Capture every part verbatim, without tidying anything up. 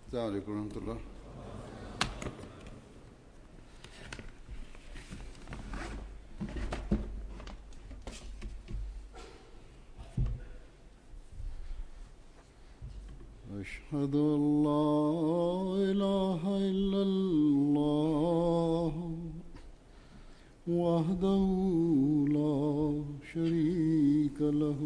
السلام عليكم ورحمة الله. أشهد أن لا إله إلا الله وحده لا شريك له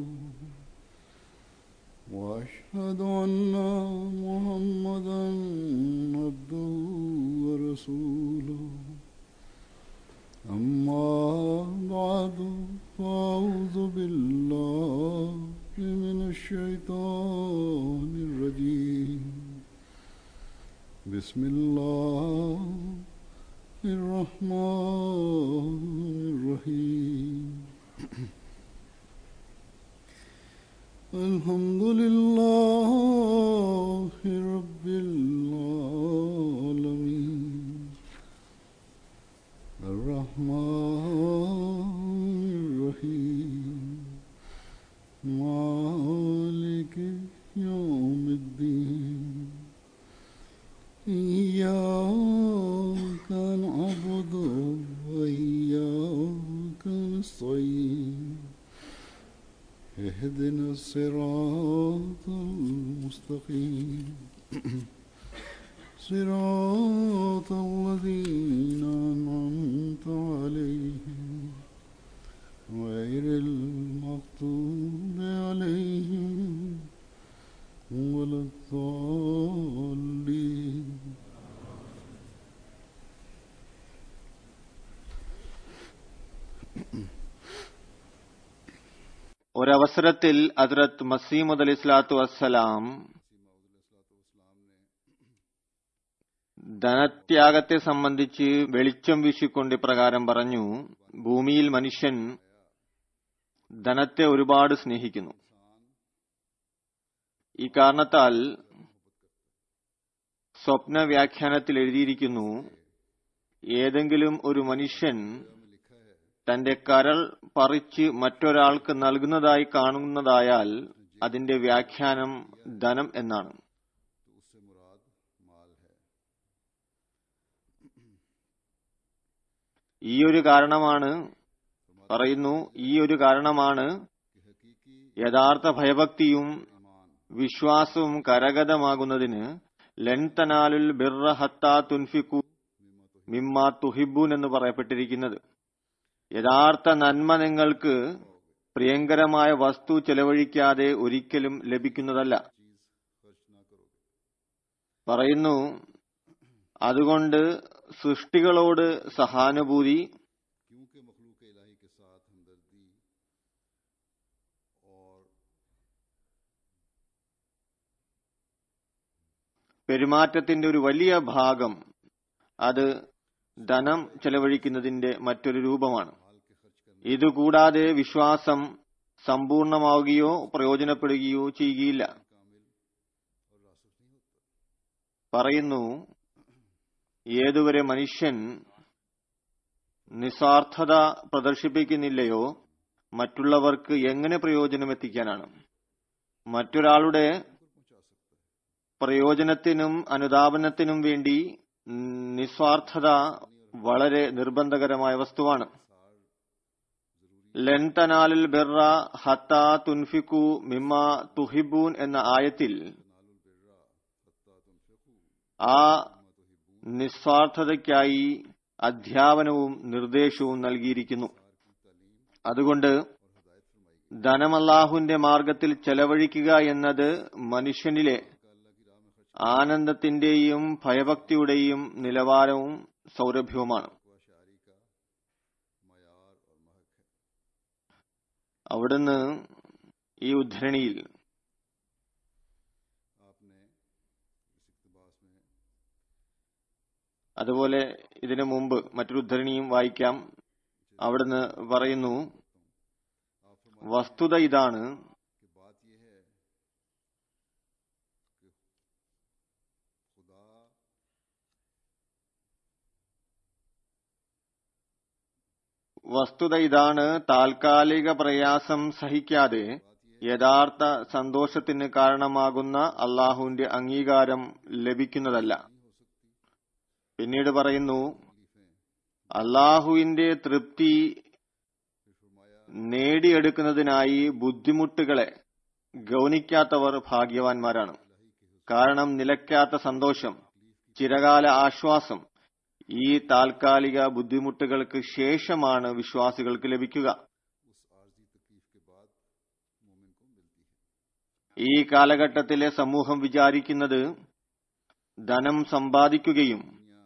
وأشهد أن محمدا عبده ورسوله أما بعد فأعوذ بالله من الشيطان الرجيم بسم الله الرحمن الرحيم الحمد لله رب العالمين الرحمن الرحيم مالك يوم الدين إياك نعبد وإياك نستعين اهدنا الصراط المستقيم صراط الذين أنعمت عليهم غير المغضوب عليهم ولا الضالين. ഒരവസരത്തിൽ ഹദ്റത്ത് മസീഹ് അലൈഹി സ്വലാത്തു വസ്സലാം ധനത്യാഗത്തെ സംബന്ധിച്ച് വെളിച്ചം വീശിക്കൊണ്ട് ഇപ്രകാരം പറഞ്ഞു: ഭൂമിയിൽ മനുഷ്യൻ ധനത്തെ ഒരുപാട് സ്നേഹിക്കുന്നു. ഈ കാരണത്താൽ സ്വപ്ന വ്യാഖ്യാനത്തിൽ എഴുതിയിരിക്കുന്നു, ഏതെങ്കിലും ഒരു മനുഷ്യൻ തന്റെ കരൾ പറിച്ച് മറ്റൊരാൾക്ക് നൽകുന്നതായി കാണുന്നതായാൽ അതിന്റെ വ്യാഖ്യാനം ധനം എന്നാണ്. ഈ ഒരു കാരണമാണ് പറയുന്നു ഈ ഒരു കാരണമാണ് യഥാർത്ഥ ഭയഭക്തിയും വിശ്വാസവും കരഗതമാകുന്നതിന് ലൻ തനാലുൽ ബിർറ ഹത്താ തുൻഫിഖു മിമ്മാ തുഹിബ്ബൂൻ എന്ന് പറയപ്പെട്ടിരിക്കുന്നത്. യഥാർത്ഥ നന്മ നിങ്ങൾക്ക് പ്രിയങ്കരമായ വസ്തു ചെലവഴിക്കാതെ ഒരിക്കലും ലഭിക്കുന്നതല്ല. പറയുന്നു, അതുകൊണ്ട് സൃഷ്ടികളോട് സഹാനുഭൂതി, പെരുമാറ്റത്തിന്റെ ഒരു വലിയ ഭാഗം അത് ധനം ചെലവഴിക്കുന്നതിന്റെ മറ്റൊരു രൂപമാണ്. ഇതുകൂടാതെ വിശ്വാസം സമ്പൂർണമാവുകയോ പ്രയോജനപ്പെടുകയോ ചെയ്യുകയില്ല. പറയുന്നു, ഏതുവരെ മനുഷ്യൻ നിസ്വാർത്ഥത പ്രദർശിപ്പിക്കുന്നില്ലയോ മറ്റുള്ളവർക്ക് എങ്ങനെ പ്രയോജനം എത്തിക്കാനാണ്? മറ്റൊരാളുടെ പ്രയോജനത്തിനും അനുധാപനത്തിനും വേണ്ടി നിസ്വാർത്ഥത വളരെ നിർബന്ധകരമായ വസ്തുവാണ്. ലൻ തനാലുൽ ബിർറ ഹത്താ തുൻഫിഖു മിമ്മാ തുഹിബ്ബൂൻ എന്ന ആയത്തിൽ ആ നിസ്വാർത്ഥതയ്ക്കായി അധ്യാപനവും നിർദ്ദേശവും നൽകിയിരിക്കുന്നു. അതുകൊണ്ട് ധനം അല്ലാഹുവിന്റെ മാർഗത്തിൽ ചെലവഴിക്കുക എന്നത് മനുഷ്യനിലെ ആനന്ദത്തിന്റെയും ഭയഭക്തിയുടെയും നിലവാരവും സൗരഭ്യവുമാണ്. അവിടുന്ന് ഈ ഉദ്ധരണിയിൽ അതുപോലെ ഇതിനു മുമ്പ് മറ്റൊരു ഉദ്ധരണിയും വായിക്കാം. അവിടുന്ന് പറയുന്നു, വസ്തുത ഇതാണ്, വസ്തുത ഇതാണ് താൽക്കാലിക പ്രയാസം സഹിക്കാതെ യഥാർത്ഥ സന്തോഷത്തിന് കാരണമാകുന്ന അള്ളാഹുവിന്റെ അംഗീകാരം ലഭിക്കുന്നതല്ല. പിന്നീട് പറയുന്നു, അള്ളാഹുവിന്റെ തൃപ്തി നേടിയെടുക്കുന്നതിനായി ബുദ്ധിമുട്ടുകളെ ഗൗനിക്കാത്തവർ ഭാഗ്യവാന്മാരാണ്. കാരണം നിലയ്ക്കാത്ത സന്തോഷം, ചിരകാല ആശ്വാസം ഈ താൽക്കാലിക ബുദ്ധിമുട്ടുകൾക്ക് ശേഷമാണ് വിശ്വാസികൾക്ക് ലഭിക്കുക. ഈ കാലഘട്ടത്തിലെ സമൂഹം വിചാരിക്കുന്നത് ധനം സമ്പാദിക്കുകയും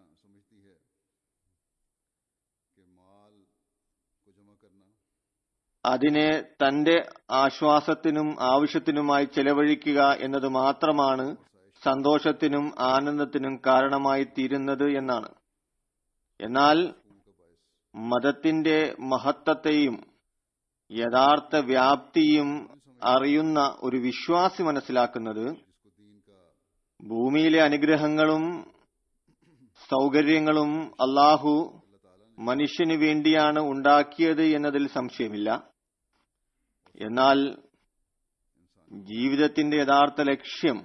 അതിനെ തന്റെ ആശ്വാസത്തിനും ആവശ്യത്തിനുമായി ചെലവഴിക്കുക എന്നത് മാത്രമാണ് സന്തോഷത്തിനും ആനന്ദത്തിനും കാരണമായി തീരുന്നത് എന്നാണ്. എന്നാൽ മതത്തിന്റെ മഹത്വത്തെയും യഥാർത്ഥ വ്യാപ്തിയും അറിയുന്ന ഒരു വിശ്വാസി മനസ്സിലാക്കുന്നത് ഭൂമിയിലെ അനുഗ്രഹങ്ങളും സൗകര്യങ്ങളും അള്ളാഹു മനുഷ്യന് വേണ്ടിയാണ് ഉണ്ടാക്കിയത് എന്നതിൽ സംശയമില്ല. എന്നാൽ ജീവിതത്തിന്റെ യഥാർത്ഥ ലക്ഷ്യം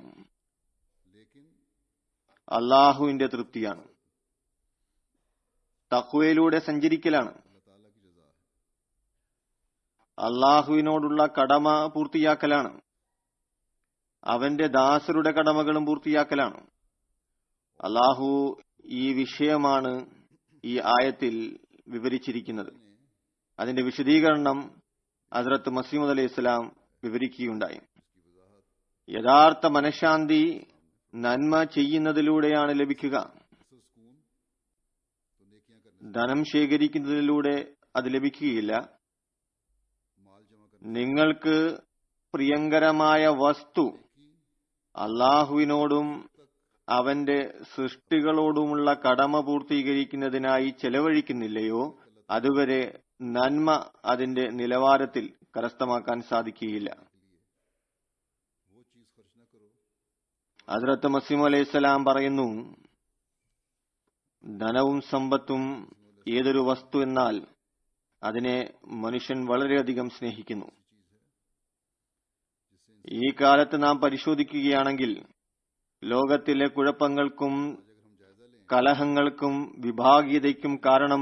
അള്ളാഹുവിന്റെ തൃപ്തിയാണ്, തഖ്വയിലൂടെ സഞ്ചരിക്കലാണ്, അള്ളാഹുവിനോടുള്ള കടമ പൂർത്തിയാക്കലാണ്, അവന്റെ ദാസരുടെ കടമകളും പൂർത്തിയാക്കലാണ്. അള്ളാഹു ഈ വിഷയമാണ് ഈ ആയത്തിൽ വിവരിച്ചിരിക്കുന്നത്. അതിന്റെ വിശദീകരണം ഹസ്രത്ത് മസീഹ് അലൈഹി ഇസ്ലാം വിവരിക്കുകയുണ്ടായി. യഥാർത്ഥ മനഃശാന്തി നന്മ ചെയ്യുന്നതിലൂടെയാണ് ലഭിക്കുക. ധനം ശേഖരിക്കുന്നതിലൂടെ അത് ലഭിക്കുകയില്ല. നിങ്ങൾക്ക് പ്രിയങ്കരമായ വസ്തു അള്ളാഹുവിനോടും അവന്റെ സൃഷ്ടികളോടുമുള്ള കടമ പൂർത്തീകരിക്കുന്നതിനായി ചെലവഴിക്കുന്നില്ലയോ അതുവരെ നന്മ അതിന്റെ നിലവാരത്തിൽ കരസ്ഥമാക്കാൻ സാധിക്കുകയില്ല. ഹസ്രത്ത് മസീഹ് അലൈഹി സ്വലാം പറയുന്നു, ധനവും സമ്പത്തും ഏതൊരു വസ്തു എന്നാൽ അതിനെ മനുഷ്യൻ വളരെയധികം സ്നേഹിക്കുന്നു. ഈ കാലത്ത് നാം പരിശോധിക്കുകയാണെങ്കിൽ ലോകത്തിലെ കുഴപ്പങ്ങൾക്കും കലഹങ്ങൾക്കും വിഭാഗീയതയ്ക്കും കാരണം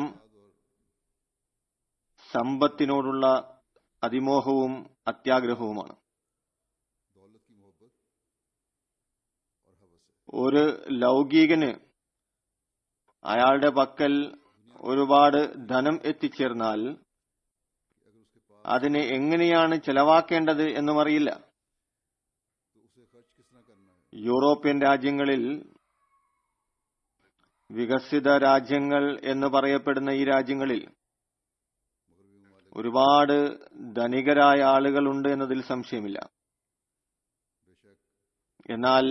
സമ്പത്തിനോടുള്ള അതിമോഹവും അത്യാഗ്രഹവുമാണ്. ഒരു ലൗകികന് അയാളുടെ പക്കൽ ഒരുപാട് ധനം എത്തിച്ചേർന്നാൽ അതിനെ എങ്ങനെയാണ് ചെലവാക്കേണ്ടത് എന്നും അറിയില്ല. യൂറോപ്യൻ രാജ്യങ്ങളിൽ, വികസിത രാജ്യങ്ങൾ എന്ന് പറയപ്പെടുന്ന ഈ രാജ്യങ്ങളിൽ ഒരുപാട് ധനികരായ ആളുകളുണ്ട് എന്നതിൽ സംശയമില്ല. എന്നാൽ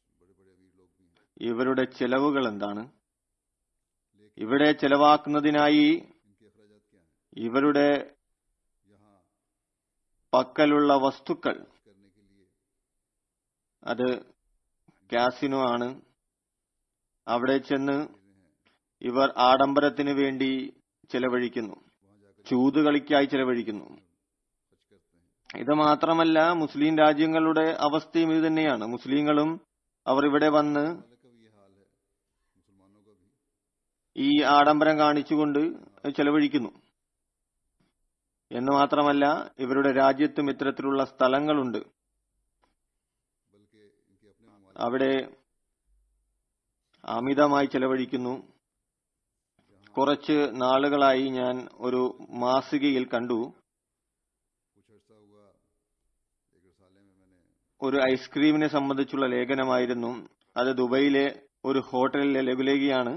ഇവരുടെ ചെലവുകൾ എന്താണ്? ഇവിടെ ചെലവാക്കുന്നതിനായി ഇവരുടെ പക്കലുള്ള വസ്തുക്കൾ അത് കാസിനോ ആണ്. അവിടെ ചെന്ന് ഇവർ ആഡംബരത്തിന് വേണ്ടി ചെലവഴിക്കുന്നു, ചൂതുകളിക്കായി ചെലവഴിക്കുന്നു. ഇത് മാത്രമല്ല, മുസ്ലിം രാജ്യങ്ങളുടെ അവസ്ഥയും ഇത് തന്നെയാണ്. മുസ്ലിങ്ങളും അവർ ഇവിടെ വന്ന് ഈ ആഡംബരം കാണിച്ചുകൊണ്ട് ചെലവഴിക്കുന്നു. എന്ന് മാത്രമല്ല, ഇവരുടെ രാജ്യത്തും ഇത്തരത്തിലുള്ള സ്ഥലങ്ങളുണ്ട്. അവിടെ അമിതമായി ചെലവഴിക്കുന്നു. കുറച്ച് നാളുകളായി ഞാൻ ഒരു മാസികയിൽ കണ്ടു, ഒരു ഐസ്ക്രീമിനെ സംബന്ധിച്ചുള്ള ലേഖനമായിരുന്നു. അത് ദുബൈയിലെ ഒരു ഹോട്ടലിലെ ലഘുലേഖയാണ്.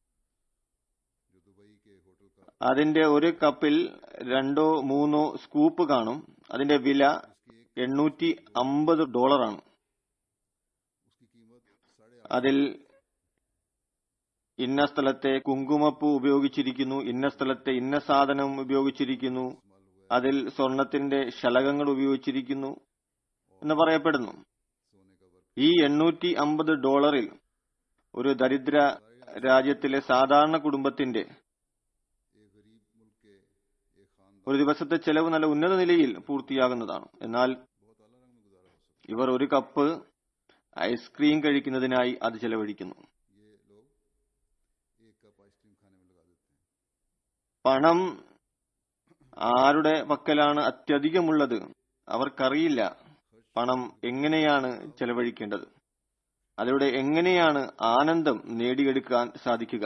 അതിന്റെ ഒരു കപ്പിൽ രണ്ടോ മൂന്നോ സ്കൂപ്പ് കാണും. അതിന്റെ വില എണ്ണൂറ്റി അമ്പത് ഡോളറാണ്. അതിൽ ഇന്ന സ്ഥലത്തെ കുങ്കുമപ്പൂ ഉപയോഗിച്ചിരിക്കുന്നു, ഇന്ന സ്ഥലത്തെ ഇന്ന സാധനം ഉപയോഗിച്ചിരിക്കുന്നു, അതിൽ സ്വർണത്തിന്റെ ശലകങ്ങൾ ഉപയോഗിച്ചിരിക്കുന്നു എന്ന് പറയപ്പെടുന്നു. ഈ എണ്ണൂറ്റി അമ്പത് ഡോളറിൽ ഒരു ദരിദ്ര രാജ്യത്തിലെ സാധാരണ കുടുംബത്തിന്റെ ഒരു ദിവസത്തെ ചെലവ് നല്ല ഉന്നത നിലയിൽ പൂർത്തിയാകുന്നതാണ്. എന്നാൽ ഇവർ ഒരു കപ്പ് ഐസ്ക്രീം കഴിക്കുന്നതിനായി അത് ചെലവഴിക്കുന്നു. പണം ആരുടെ പക്കലാണ് അത്യധികമുള്ളത് അവർക്കറിയില്ല പണം എങ്ങനെയാണ് ചെലവഴിക്കേണ്ടത്, അതിലൂടെ എങ്ങനെയാണ് ആനന്ദം നേടിയെടുക്കാൻ സാധിക്കുക.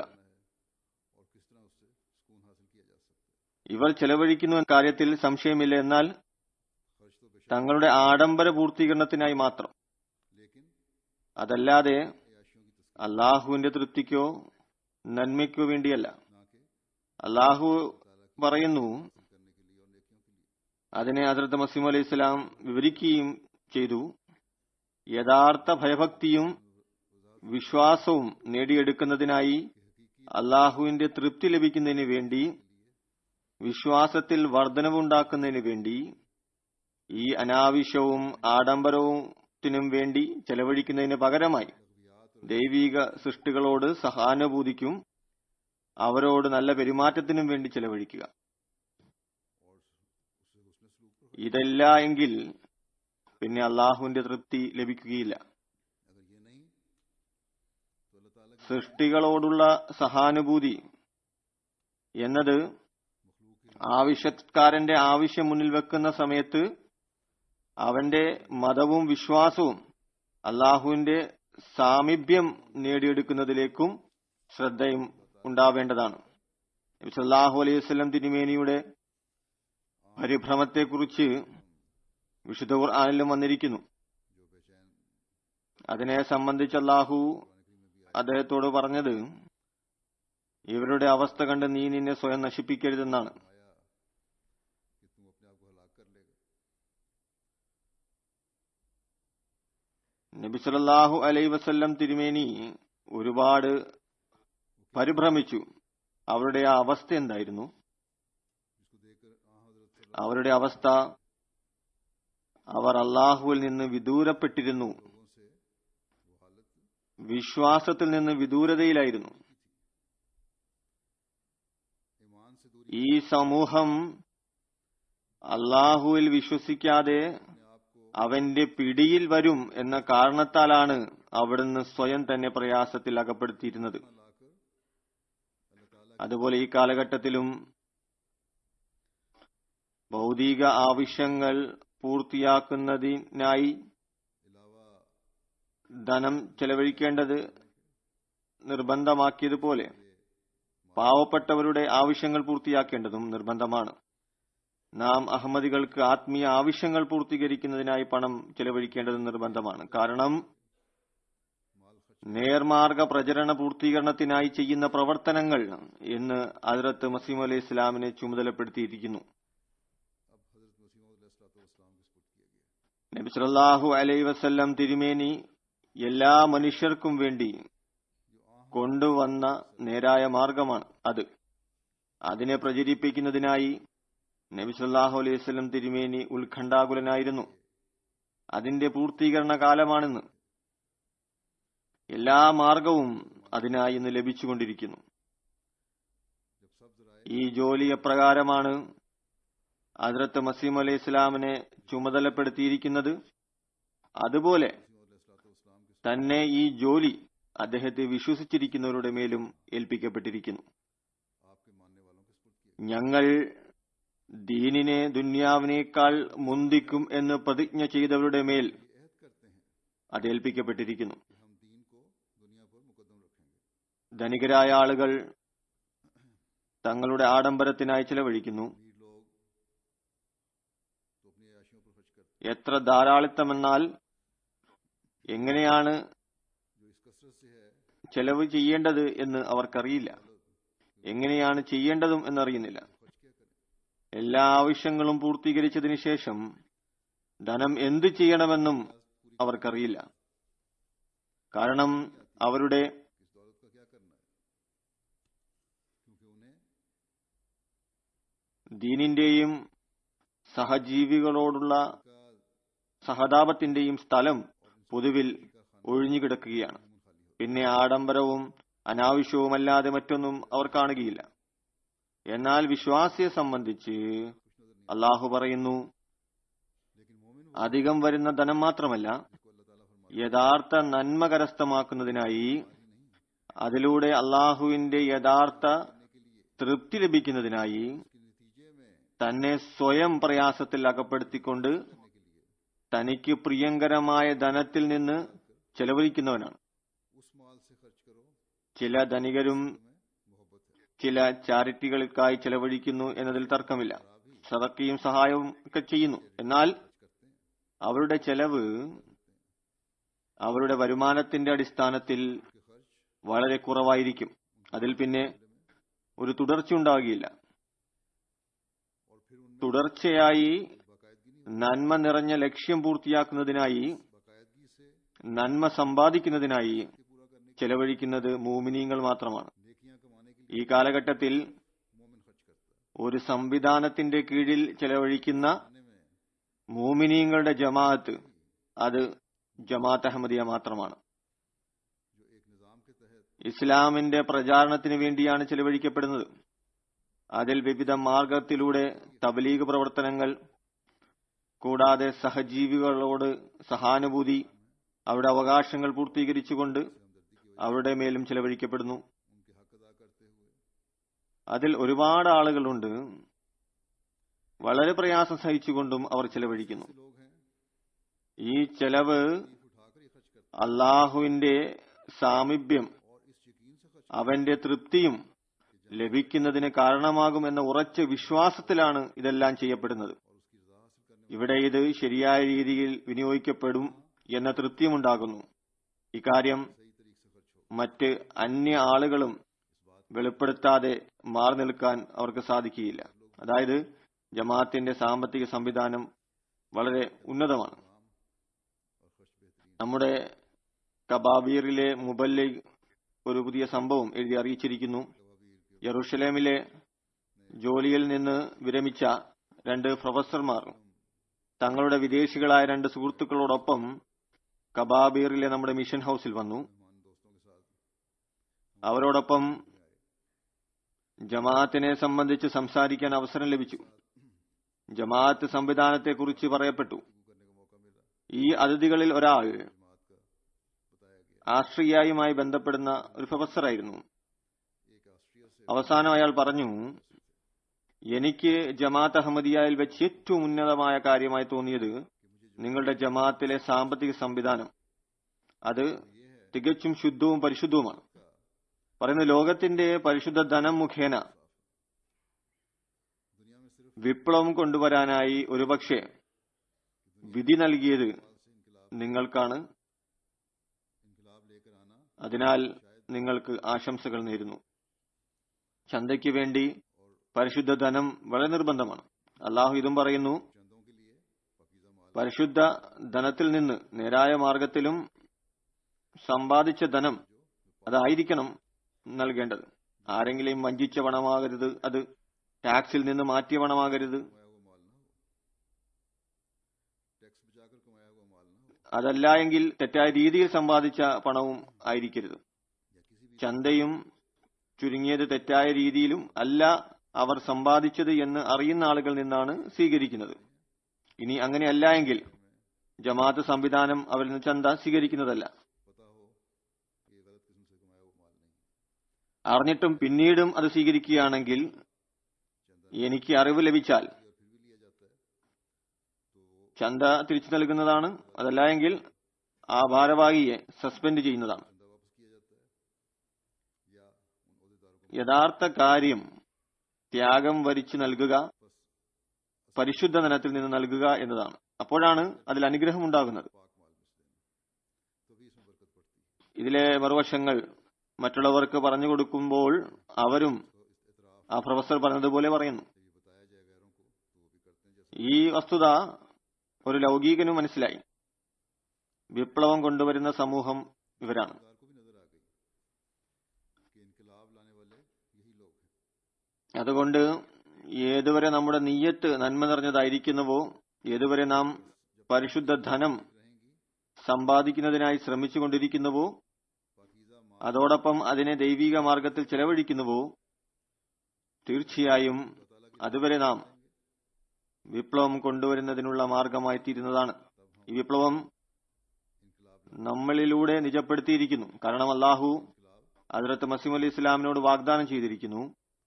ഇവർ ചെലവഴിക്കുന്ന കാര്യത്തിൽ സംശയമില്ല, എന്നാൽ തങ്ങളുടെ ആഡംബര പൂർത്തീകരണത്തിനായി മാത്രം, അതല്ലാതെ അള്ളാഹുവിന്റെ തൃപ്തിക്കോ നന്മയ്ക്കോ വേണ്ടിയല്ല. അള്ളാഹു പറയുന്നു, അതിനെ ഹദ്റത്ത് മസീഹ് അലൈഹി സ്വലാം വിവരിക്കുകയും ചെയ്തു, യഥാർത്ഥ ഭയഭക്തിയും വിശ്വാസവും നേടിയെടുക്കുന്നതിനായി അള്ളാഹുവിന്റെ തൃപ്തി ലഭിക്കുന്നതിന് വേണ്ടി, വിശ്വാസത്തിൽ വർധനവുണ്ടാക്കുന്നതിന് വേണ്ടി, ഈ അനാവശ്യവും ആഡംബരത്തിനും വേണ്ടി ചെലവഴിക്കുന്നതിന് പകരമായി ദൈവിക സൃഷ്ടികളോട് സഹാനുഭൂതിക്കും അവരോട് നല്ല പെരുമാറ്റത്തിനും വേണ്ടി ചെലവഴിക്കുക. ഇതല്ല എങ്കിൽ പിന്നെ അള്ളാഹുവിന്റെ തൃപ്തി ലഭിക്കുകയില്ല. സൃഷ്ടികളോടുള്ള സഹാനുഭൂതി എന്നത് ആവശ്യക്കാരന്റെ ആവശ്യം മുന്നിൽ വെക്കുന്ന സമയത്ത് അവന്റെ മതവും വിശ്വാസവും അള്ളാഹുവിന്റെ സാമീപ്യം നേടിയെടുക്കുന്നതിലേക്കും ശ്രദ്ധയും ഉണ്ടാവേണ്ടതാണ്. നബി സല്ലല്ലാഹു അലൈഹി വസല്ലം തിരുമേനിയുടെ പരിഭ്രമത്തെക്കുറിച്ച് വിശുദ്ധ ഖുർആനിലും വന്നിരിക്കുന്നു. അതിനെ സംബന്ധിച്ച് അല്ലാഹു അദ്ദേഹത്തോട് പറഞ്ഞത്, ഇവരുടെ അവസ്ഥ കണ്ട് നീ നിന്നെ സ്വയം നശിപ്പിക്കരുതെന്നാണ്. നബി സല്ലല്ലാഹു അലൈഹി വസല്ലം തിരുമേനി ഒരുപാട് പരിഭ്രമിച്ചു. അവരുടെ ആ അവസ്ഥ എന്തായിരുന്നു? അവരുടെ അവസ്ഥ, അവർ അള്ളാഹുവിൽ നിന്ന് വിദൂരപ്പെട്ടിരുന്നു, വിശ്വാസത്തിൽ നിന്ന് വിദൂരതയിലായിരുന്നു. ഈ സമൂഹം അള്ളാഹുവിൽ വിശ്വസിക്കാതെ അവന്റെ പിടിയിൽ വരും എന്ന കാരണത്താലാണ് അവിടുന്ന് സ്വയം തന്നെ പ്രയാസത്തിൽ അകപ്പെടുത്തിയിരുന്നത്. അതുപോലെ ഈ കാലഘട്ടത്തിലും ഭൗതിക ആവശ്യങ്ങൾ പൂർത്തിയാക്കുന്നതിനായി ധനം ചെലവഴിക്കേണ്ടത് നിർബന്ധമാക്കിയതുപോലെ പാവപ്പെട്ടവരുടെ ആവശ്യങ്ങൾ പൂർത്തിയാക്കേണ്ടതും നിർബന്ധമാണ്. നാം അഹമ്മദികൾക്ക് ആത്മീയ ആവശ്യങ്ങൾ പൂർത്തീകരിക്കുന്നതിനായി പണം ചെലവഴിക്കേണ്ടത് നിർബന്ധമാണ്. കാരണം നേർമാർഗ പ്രചരണ പൂർത്തീകരണത്തിനായി ചെയ്യുന്ന പ്രവർത്തനങ്ങൾ എന്ന് ഹദ്റത്ത് മസീഹ് അലൈഹി ഇസ്ലാമിനെ ചുമതലപ്പെടുത്തിയിരിക്കുന്നു. നബി സല്ലല്ലാഹു അലൈഹി വസല്ലം തിരുമേനി എല്ലാ മനുഷ്യർക്കും വേണ്ടി കൊണ്ടുവന്ന നേരായ മാർഗമാണ് അത്. അതിനെ പ്രചരിപ്പിക്കുന്നതിനായി നബി സല്ലല്ലാഹു അലൈഹി വസല്ലം തിരുമേനി ഉത്കണ്ഠാകുലനായിരുന്നു. അതിന്റെ പൂർത്തീകരണ കാലമാണെന്ന്. എല്ലാ മാർഗവും അതിനായി ഇന്ന് ലഭിച്ചുകൊണ്ടിരിക്കുന്നു. ഈ ജോലി എപ്രകാരമാണ് ഹദ്റത്ത് മസീഹ് അലൈഹി ഇസ്ലാമിനെ ചുമതലപ്പെടുത്തിയിരിക്കുന്നത്, അതുപോലെ തന്നെ ഈ ജോലി അദ്ദേഹത്തെ വിശ്വസിച്ചിരിക്കുന്നവരുടെ മേലും ഏൽപ്പിക്കപ്പെട്ടിരിക്കുന്നു. ഞങ്ങൾ ദീനിനെ ദുന്യാവിനേക്കാൾ മുന്തിക്കും എന്ന് പ്രതിജ്ഞ ചെയ്തവരുടെ മേൽ അത് ഏൽപ്പിക്കപ്പെട്ടിരിക്കുന്നു. ധനികരായ ആളുകൾ തങ്ങളുടെ ആഡംബരത്തിനായി ചെലവഴിക്കുന്നു. എത്ര ധാരാളിത്തമെന്നാൽ എങ്ങനെയാണ് ചെലവ് ചെയ്യേണ്ടത് എന്ന് അവർക്കറിയില്ല, എങ്ങനെയാണ് ചെയ്യേണ്ടതും എന്നറിയുന്നില്ല. എല്ലാ ആവശ്യങ്ങളും പൂർത്തീകരിച്ചതിന് ശേഷം ധനം എന്ത് ചെയ്യണമെന്നും അവർക്കറിയില്ല. കാരണം അവരുടെ ദീനിന്റെയും സഹജീവികളോടുള്ള സഹതാപത്തിന്റെയും സ്ഥലം പൊതുവിൽ ഒഴിഞ്ഞുകിടക്കുകയാണ്. പിന്നെ ആഡംബരവും അനാവശ്യവുമല്ലാതെ മറ്റൊന്നും അവർ കാണുകയില്ല. എന്നാൽ വിശ്വാസിയെ സംബന്ധിച്ച് അള്ളാഹു പറയുന്നു, അധികം വരുന്ന ധനം മാത്രമല്ല, യഥാർത്ഥ നന്മ കരസ്ഥമാക്കുന്നതിനായി, അതിലൂടെ അള്ളാഹുവിന്റെ യഥാർത്ഥ തൃപ്തി ലഭിക്കുന്നതിനായി തന്നെ സ്വയം പ്രയാസത്തിൽ അകപ്പെടുത്തിക്കൊണ്ട് തനിക്ക് പ്രിയങ്കരമായ ധനത്തിൽ നിന്ന് ചെലവഴിക്കുന്നവനാണ്. ചില ധനികരും ചില ചാരിറ്റികൾക്കായി ചെലവഴിക്കുന്നു എന്നതിൽ തർക്കമില്ല. സദഖയും സഹായവും ഒക്കെ ചെയ്യുന്നു. എന്നാൽ അവരുടെ ചെലവ് അവരുടെ വരുമാനത്തിന്റെ അടിസ്ഥാനത്തിൽ വളരെ കുറവായിരിക്കും. അതിൽ പിന്നെ ഒരു തുടർച്ച ഉണ്ടാവുകയില്ല. തുടർച്ചയായി നന്മ നിറഞ്ഞ ലക്ഷ്യം പൂർത്തിയാക്കുന്നതിനായി, നന്മ സമ്പാദിക്കുന്നതിനായി ചെലവഴിക്കുന്നത് മൂമിനീങ്ങൾ മാത്രമാണ്. ഈ കാലഘട്ടത്തിൽ ഒരു സംവിധാനത്തിന്റെ കീഴിൽ ചെലവഴിക്കുന്ന മൂമിനീങ്ങളുടെ ജമാഅത്ത് അത് ജമാഅത്ത് അഹമ്മദിയ മാത്രമാണ്. ഇസ്ലാമിന്റെ പ്രചാരണത്തിന് വേണ്ടിയാണ് ചെലവഴിക്കപ്പെടുന്നത്. അതിൽ വിവിധ മാർഗത്തിലൂടെ തബ്ലീഗ് പ്രവർത്തനങ്ങൾ, കൂടാതെ സഹജീവികളോട് സഹാനുഭൂതി, അവരുടെ അവകാശങ്ങൾ പൂർത്തീകരിച്ചുകൊണ്ട് അവരുടെ മേലും ചെലവഴിക്കപ്പെടുന്നു. അതിൽ ഒരുപാട് ആളുകളുണ്ട് വളരെ പ്രയാസം സഹിച്ചുകൊണ്ടും അവർ ചെലവഴിക്കുന്നു. ഈ ചെലവ് അള്ളാഹുവിന്റെ സാമീപ്യം, അവന്റെ തൃപ്തിയും ലഭിക്കുന്നതിന് കാരണമാകുമെന്ന ഉറച്ച വിശ്വാസത്തിലാണ് ഇതെല്ലാം ചെയ്യപ്പെടുന്നത്. ഇവിടെ ഇത് ശരിയായ രീതിയിൽ വിനിയോഗിക്കപ്പെടും എന്ന തൃപ്തിയുമുണ്ടാകുന്നു. ഇക്കാര്യം മറ്റ് അന്യ ആളുകളും വെളിപ്പെടുത്താതെ മാറി നിൽക്കാൻ അവർക്ക് സാധിക്കുകയില്ല. അതായത് ജമാഅത്തിന്റെ സാമ്പത്തിക സംവിധാനം വളരെ ഉന്നതമാണ്. നമ്മുടെ കബാബീറിലെ മുബല്ലിഗ് ഒരു പുതിയ സംഭവം എഴുതി അറിയിച്ചിരിക്കുന്നു. യെറൂഷലേമിലെ ജോലിയിൽ നിന്ന് വിരമിച്ച രണ്ട് പ്രൊഫസർമാർ തങ്ങളുടെ വിദേശികളായ രണ്ട് സുഹൃത്തുക്കളോടൊപ്പം കബാബീറിലെ നമ്മുടെ മിഷൻ ഹൌസിൽ വന്നു. അവരോടൊപ്പം ജമാഅത്തിനെ സംബന്ധിച്ച് സംസാരിക്കാൻ അവസരം ലഭിച്ചു. ജമാഅത്ത് സംവിധാനത്തെക്കുറിച്ച് പറയപ്പെട്ടു. ഈ അതിഥികളിൽ ഒരാൾ ആസ്ട്രിയയുമായി ബന്ധപ്പെടുന്ന ഒരു പ്രൊഫസറായിരുന്നു. അവസാനം അയാൾ പറഞ്ഞു, എനിക്ക് ജമാഅത്ത് അഹമ്മദിയയിൽ വെച്ച് ഏറ്റവും ഉന്നതമായ കാര്യമായി തോന്നിയത് നിങ്ങളുടെ ജമാഅത്തിലെ സാമ്പത്തിക സംവിധാനം. അത് തികച്ചും ശുദ്ധവും പരിശുദ്ധവുമാണ്. പറയുന്ന ലോകത്തിന്റെ പരിശുദ്ധ ധനം മുഖേന വിപ്ലവം കൊണ്ടുവരാനായി ഒരുപക്ഷെ വിധി നൽകിയത് നിങ്ങൾക്കാണ്. അതിനാൽ നിങ്ങൾക്ക് ആശംസകൾ നേരുന്നു. ചന്തയ്ക്ക് വേണ്ടി പരിശുദ്ധ ധനം വളരെ നിർബന്ധമാണ്. അള്ളാഹു ഇതും പറയുന്നു, പരിശുദ്ധ ധനത്തിൽ നിന്ന് നേരായ മാർഗത്തിലും സമ്പാദിച്ച ധനം അതായിരിക്കണം നൽകേണ്ടത്. ആരെങ്കിലും വഞ്ചിച്ച പണമാകരുത്, അത് ടാക്സിൽ നിന്ന് മാറ്റിയ പണമാകരുത്. അതല്ല എങ്കിൽ തെറ്റായ രീതിയിൽ സമ്പാദിച്ച പണവും ആയിരിക്കരുത്. ചന്തയും ചുരുങ്ങിയത് തെറ്റായ രീതിയിലും അല്ല അവർ സമ്പാദിച്ചത് എന്ന് അറിയുന്ന ആളുകളിൽ നിന്നാണ് സ്വീകരിക്കുന്നത്. ഇനി അങ്ങനെയല്ല എങ്കിൽ ജമാഅത്ത് സംവിധാനം അവരിൽ നിന്ന് ചന്ത സ്വീകരിക്കുന്നതല്ല. അറിഞ്ഞിട്ടും പിന്നീടും അത് സ്വീകരിക്കുകയാണെങ്കിൽ എനിക്ക് അറിവ് ലഭിച്ചാൽ ചന്ത തിരിച്ചു നൽകുന്നതാണ്. അതല്ല എങ്കിൽ ആ ഭാരവാഹിയെ സസ്പെൻഡ് ചെയ്യുന്നതാണ്. യഥാർത്ഥ കാര്യം ത്യാഗം വരിച്ചു നൽകുക, പരിശുദ്ധ ധനത്തിൽ നിന്ന് നൽകുക എന്നതാണ്. അപ്പോഴാണ് അതിൽ അനുഗ്രഹം ഉണ്ടാകുന്നത്. ഇതിലെ മറുവശങ്ങൾ മറ്റുള്ളവർക്ക് പറഞ്ഞു കൊടുക്കുമ്പോൾ അവരും ആ പ്രൊഫസർ പറഞ്ഞതുപോലെ പറയുന്നു. ഈ വസ്തുത ഒരു ലൗകികനും മനസ്സിലായി. വിപ്ലവം കൊണ്ടുവരുന്ന സമൂഹം ഇവരാണ്. അതുകൊണ്ട് ഏതുവരെ നമ്മുടെ നിയ്യത്ത് നന്മ നിറഞ്ഞതായിരിക്കുന്നുവോ, ഏതുവരെ നാം പരിശുദ്ധ ധനം സമ്പാദിക്കുന്നതിനായി ശ്രമിച്ചുകൊണ്ടിരിക്കുന്നുവോ, അതോടൊപ്പം അതിനെ ദൈവിക മാർഗത്തിൽ ചെലവഴിക്കുന്നുവോ, തീർച്ചയായും അതുവരെ നാം വിപ്ലവം കൊണ്ടുവരുന്നതിനുള്ള മാർഗമായി തീരുന്നതാണ്. ഈ വിപ്ലവം നമ്മളിലൂടെ നിജപ്പെടുത്തിയിരിക്കുന്നു. കാരണം അല്ലാഹു ഹദ്റത്ത് മസീഹ് അലൈഹി ഇസ്ലാമിനോട് വാഗ്ദാനം ചെയ്തിരിക്കുന്നു,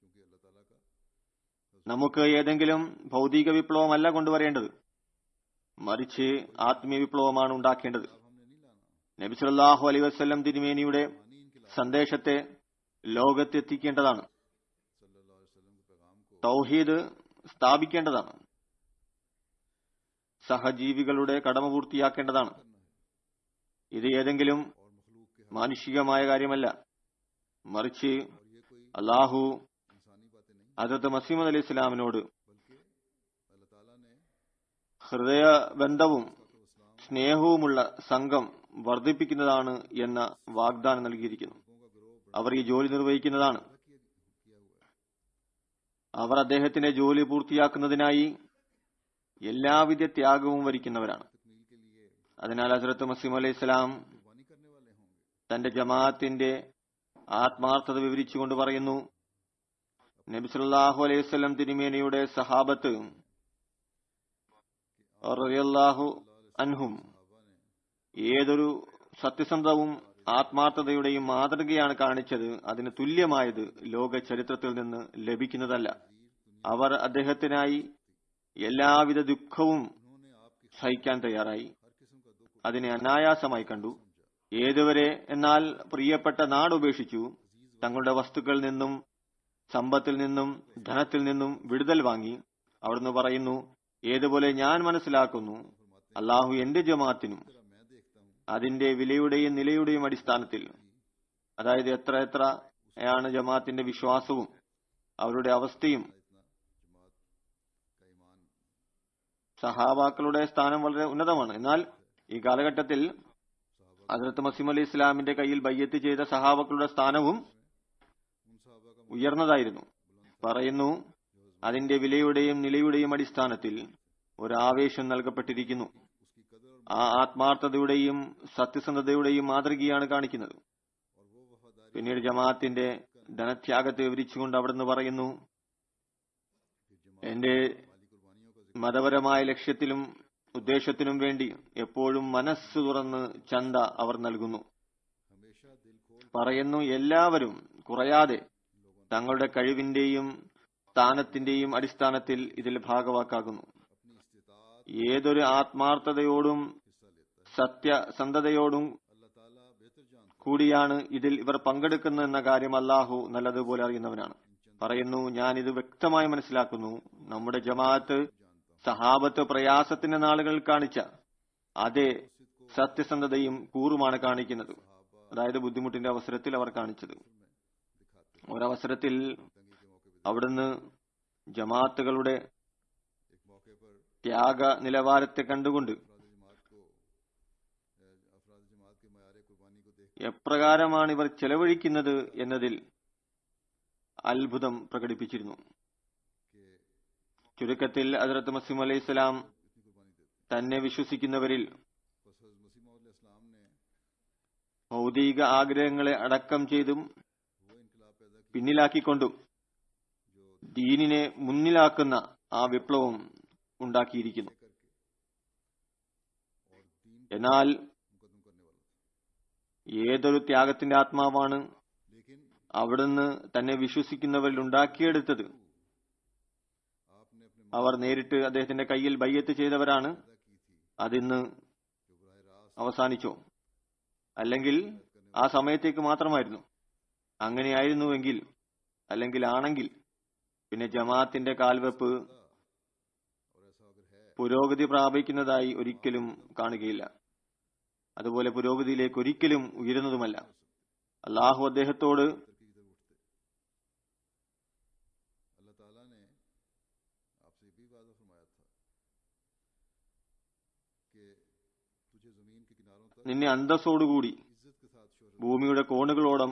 നമുക്ക് ഏതെങ്കിലും ഭൗതിക വിപ്ലവമല്ല കൊണ്ടുവരേണ്ടത്, മറിച്ച് ആത്മീയ വിപ്ലവമാണ് ഉണ്ടാക്കേണ്ടത്. നബി സല്ലല്ലാഹു അലൈഹി വസല്ലം തിരുമേനിയുടെ സന്ദേശത്തെ ലോകത്തെത്തിക്കേണ്ടതാണ്. തൗഹീദ് സ്ഥാപിക്കേണ്ടതാണ്. സഹജീവികളുടെ കടമ പൂർത്തിയാക്കേണ്ടതാണ്. ഇത് ഏതെങ്കിലും മാനുഷികമായ കാര്യമല്ല, മറിച്ച് അല്ലാഹു ഹദ്റത്ത് മസീഹ് അലൈഹി ഇസ്ലാമിനോട് ഹൃദയബന്ധവും സ്നേഹവുമുള്ള സംഘം വർദ്ധിപ്പിക്കുന്നതാണ് എന്ന വാഗ്ദാനം നൽകിയിരിക്കുന്നു. അവർ ഈ ജോലി നിർവഹിക്കുന്നതാണ്. അവർ അദ്ദേഹത്തിന്റെ ജോലി പൂർത്തിയാക്കുന്നതിനായി എല്ലാവിധ ത്യാഗവും വരിക്കുന്നവരാണ്. അതിനാൽ ഹസ്രത്ത് മസീഹ് അലൈഹി ഇസ്ലാം തന്റെ ജമാഅത്തിന്റെ ആത്മാർത്ഥത വിവരിച്ചുകൊണ്ട് പറയുന്നു, നബി സല്ലല്ലാഹു അലൈഹി വസല്ലം തിരുമേനിയുടെ സഹാബത്ത് റളിയല്ലാഹു അൻഹും ഏതൊരു സത്യസന്ധവും ആത്മാർത്ഥതയുടെയും മാതൃകയാണ് കാണിച്ചത്, അതിന് തുല്യമായത് ലോക ചരിത്രത്തിൽ നിന്ന് ലഭിക്കുന്നതല്ല. അവർ അദ്ദേഹത്തിനായി എല്ലാവിധ ദുഃഖവും സഹിക്കാൻ തയ്യാറായി, അതിനെ അനായാസമായി കണ്ടു. ഏതുവരെ എന്നാൽ പ്രിയപ്പെട്ട നാട് ഉപേക്ഷിച്ചു, തങ്ങളുടെ വസ്തുക്കളിൽ നിന്നും സമ്പത്തിൽ നിന്നും ധനത്തിൽ നിന്നും വിടുതൽ വാങ്ങി. അവിടുന്ന് പറയുന്നു, ഏതുപോലെ ഞാൻ മനസ്സിലാക്കുന്നു, അല്ലാഹു എന്റെ ജമാഅത്തിനും അതിന്റെ വിലയുടെയും നിലയുടെയും അടിസ്ഥാനത്തിൽ, അതായത് എത്ര എത്രയാണ് ജമാഅത്തിന്റെ വിശ്വാസവും അവരുടെ അവസ്ഥയും. സഹാബാക്കളുടെ സ്ഥാനം വളരെ ഉന്നതമാണ്. എന്നാൽ ഈ കാലഘട്ടത്തിൽ ഹദ്റത്ത് മസീഹ് അലൈഹി ഇസ്ലാമിന്റെ കയ്യിൽ ബയ്യത്ത് ചെയ്ത സഹാബാക്കളുടെ സ്ഥാനവും ഉയർന്നതായിരുന്നു. പറയുന്നു, അതിന്റെ വിലയുടെയും നിലയുടെയും അടിസ്ഥാനത്തിൽ ഒരാവേശം നൽകപ്പെട്ടിരിക്കുന്നു. ആ ആത്മാർത്ഥതയുടെയും സത്യസന്ധതയുടെയും മാതൃകയാണ് കാണിക്കുന്നത്. പിന്നീട് ജമാഅത്തിന്റെ ധനത്യാഗത്തെ വിവരിച്ചുകൊണ്ട് അവിടുന്ന് പറയുന്നു, എന്റെ മതപരമായ ലക്ഷ്യത്തിലും ഉദ്ദേശത്തിനും വേണ്ടി എപ്പോഴും മനസ്സ് തുറന്ന് ചന്ത അവർ നൽകുന്നു. പറയുന്നു, എല്ലാവരും കുറയാതെ തങ്ങളുടെ കഴിവിന്റെയും സ്ഥാനത്തിന്റെയും അടിസ്ഥാനത്തിൽ ഇതിൽ ഭാഗവാക്കാകുന്നു. ഏതൊരു ആത്മാർത്ഥതയോടും സത്യസന്ധതയോടും കൂടിയാണ് ഇതിൽ ഇവർ പങ്കെടുക്കുന്നതെന്ന കാര്യം അല്ലാഹു നല്ലതുപോലെ അറിയുന്നവനാണ്. പറയുന്നു, ഞാൻ ഇത് വ്യക്തമായി മനസ്സിലാക്കുന്നു, നമ്മുടെ ജമാഅത്ത് സഹാബത്ത് പ്രയാസത്തിന്റെ നാളുകളിൽ കാണിച്ച അതേ സത്യസന്ധതയും കൂറുമാണ് കാണിക്കുന്നത്. അതായത് ബുദ്ധിമുട്ടിന്റെ അവസരത്തിൽ അവർ കാണിച്ചത്. ഒരവസരത്തിൽ അവിടുന്ന് ജമാഅത്തുകളുടെ ത്യാഗ നിലവാരത്തെ കണ്ടുകൊണ്ട് എപ്രകാരമാണ് ഇവർ ചെലവഴിക്കുന്നത് എന്നതിൽ അത്ഭുതം പ്രകടിപ്പിച്ചിരുന്നു. ചുരുക്കത്തിൽ ഹദ്റത്ത് മസീഹ് അലൈഹി ഇസ്ലാം തന്നെ വിശ്വസിക്കുന്നവരിൽ ഭൗതിക ആഗ്രഹങ്ങളെ അടക്കം ചെയ്തും പിന്നിലാക്കിക്കൊണ്ടും ദീനിനെ മുന്നിലാക്കുന്ന ആ വിപ്ലവം ഉണ്ടാക്കിയിരിക്കുന്നു. എന്നാൽ ഏതൊരു ത്യാഗത്തിന്റെ ആത്മാവാണ് അവിടുന്ന് തന്നെ വിശ്വസിക്കുന്നവരിൽ ഉണ്ടാക്കിയെടുത്തത്, അവർ നേരിട്ട് അദ്ദേഹത്തിന്റെ കയ്യിൽ ബയ്യത്ത് ചെയ്തവരാണ്. അതിന്ന് അവസാനിച്ചോ? അല്ലെങ്കിൽ ആ സമയത്തേക്ക് മാത്രമായിരുന്നു? അങ്ങനെയായിരുന്നുവെങ്കിൽ, അല്ലെങ്കിൽ ആണെങ്കിൽ, പിന്നെ ജമാഅത്തിന്റെ കാൽവെപ്പ് പുരോഗതി പ്രാപിക്കുന്നതായി ഒരിക്കലും കാണുകയില്ല. അതുപോലെ പുരോഗതിയിലേക്ക് ഒരിക്കലും ഉയരുന്നതുമല്ല. അല്ലാഹു അദ്ദേഹത്തോട് നിന്നെ അന്തസ്സോടുകൂടി ഭൂമിയുടെ കോണുകളോളം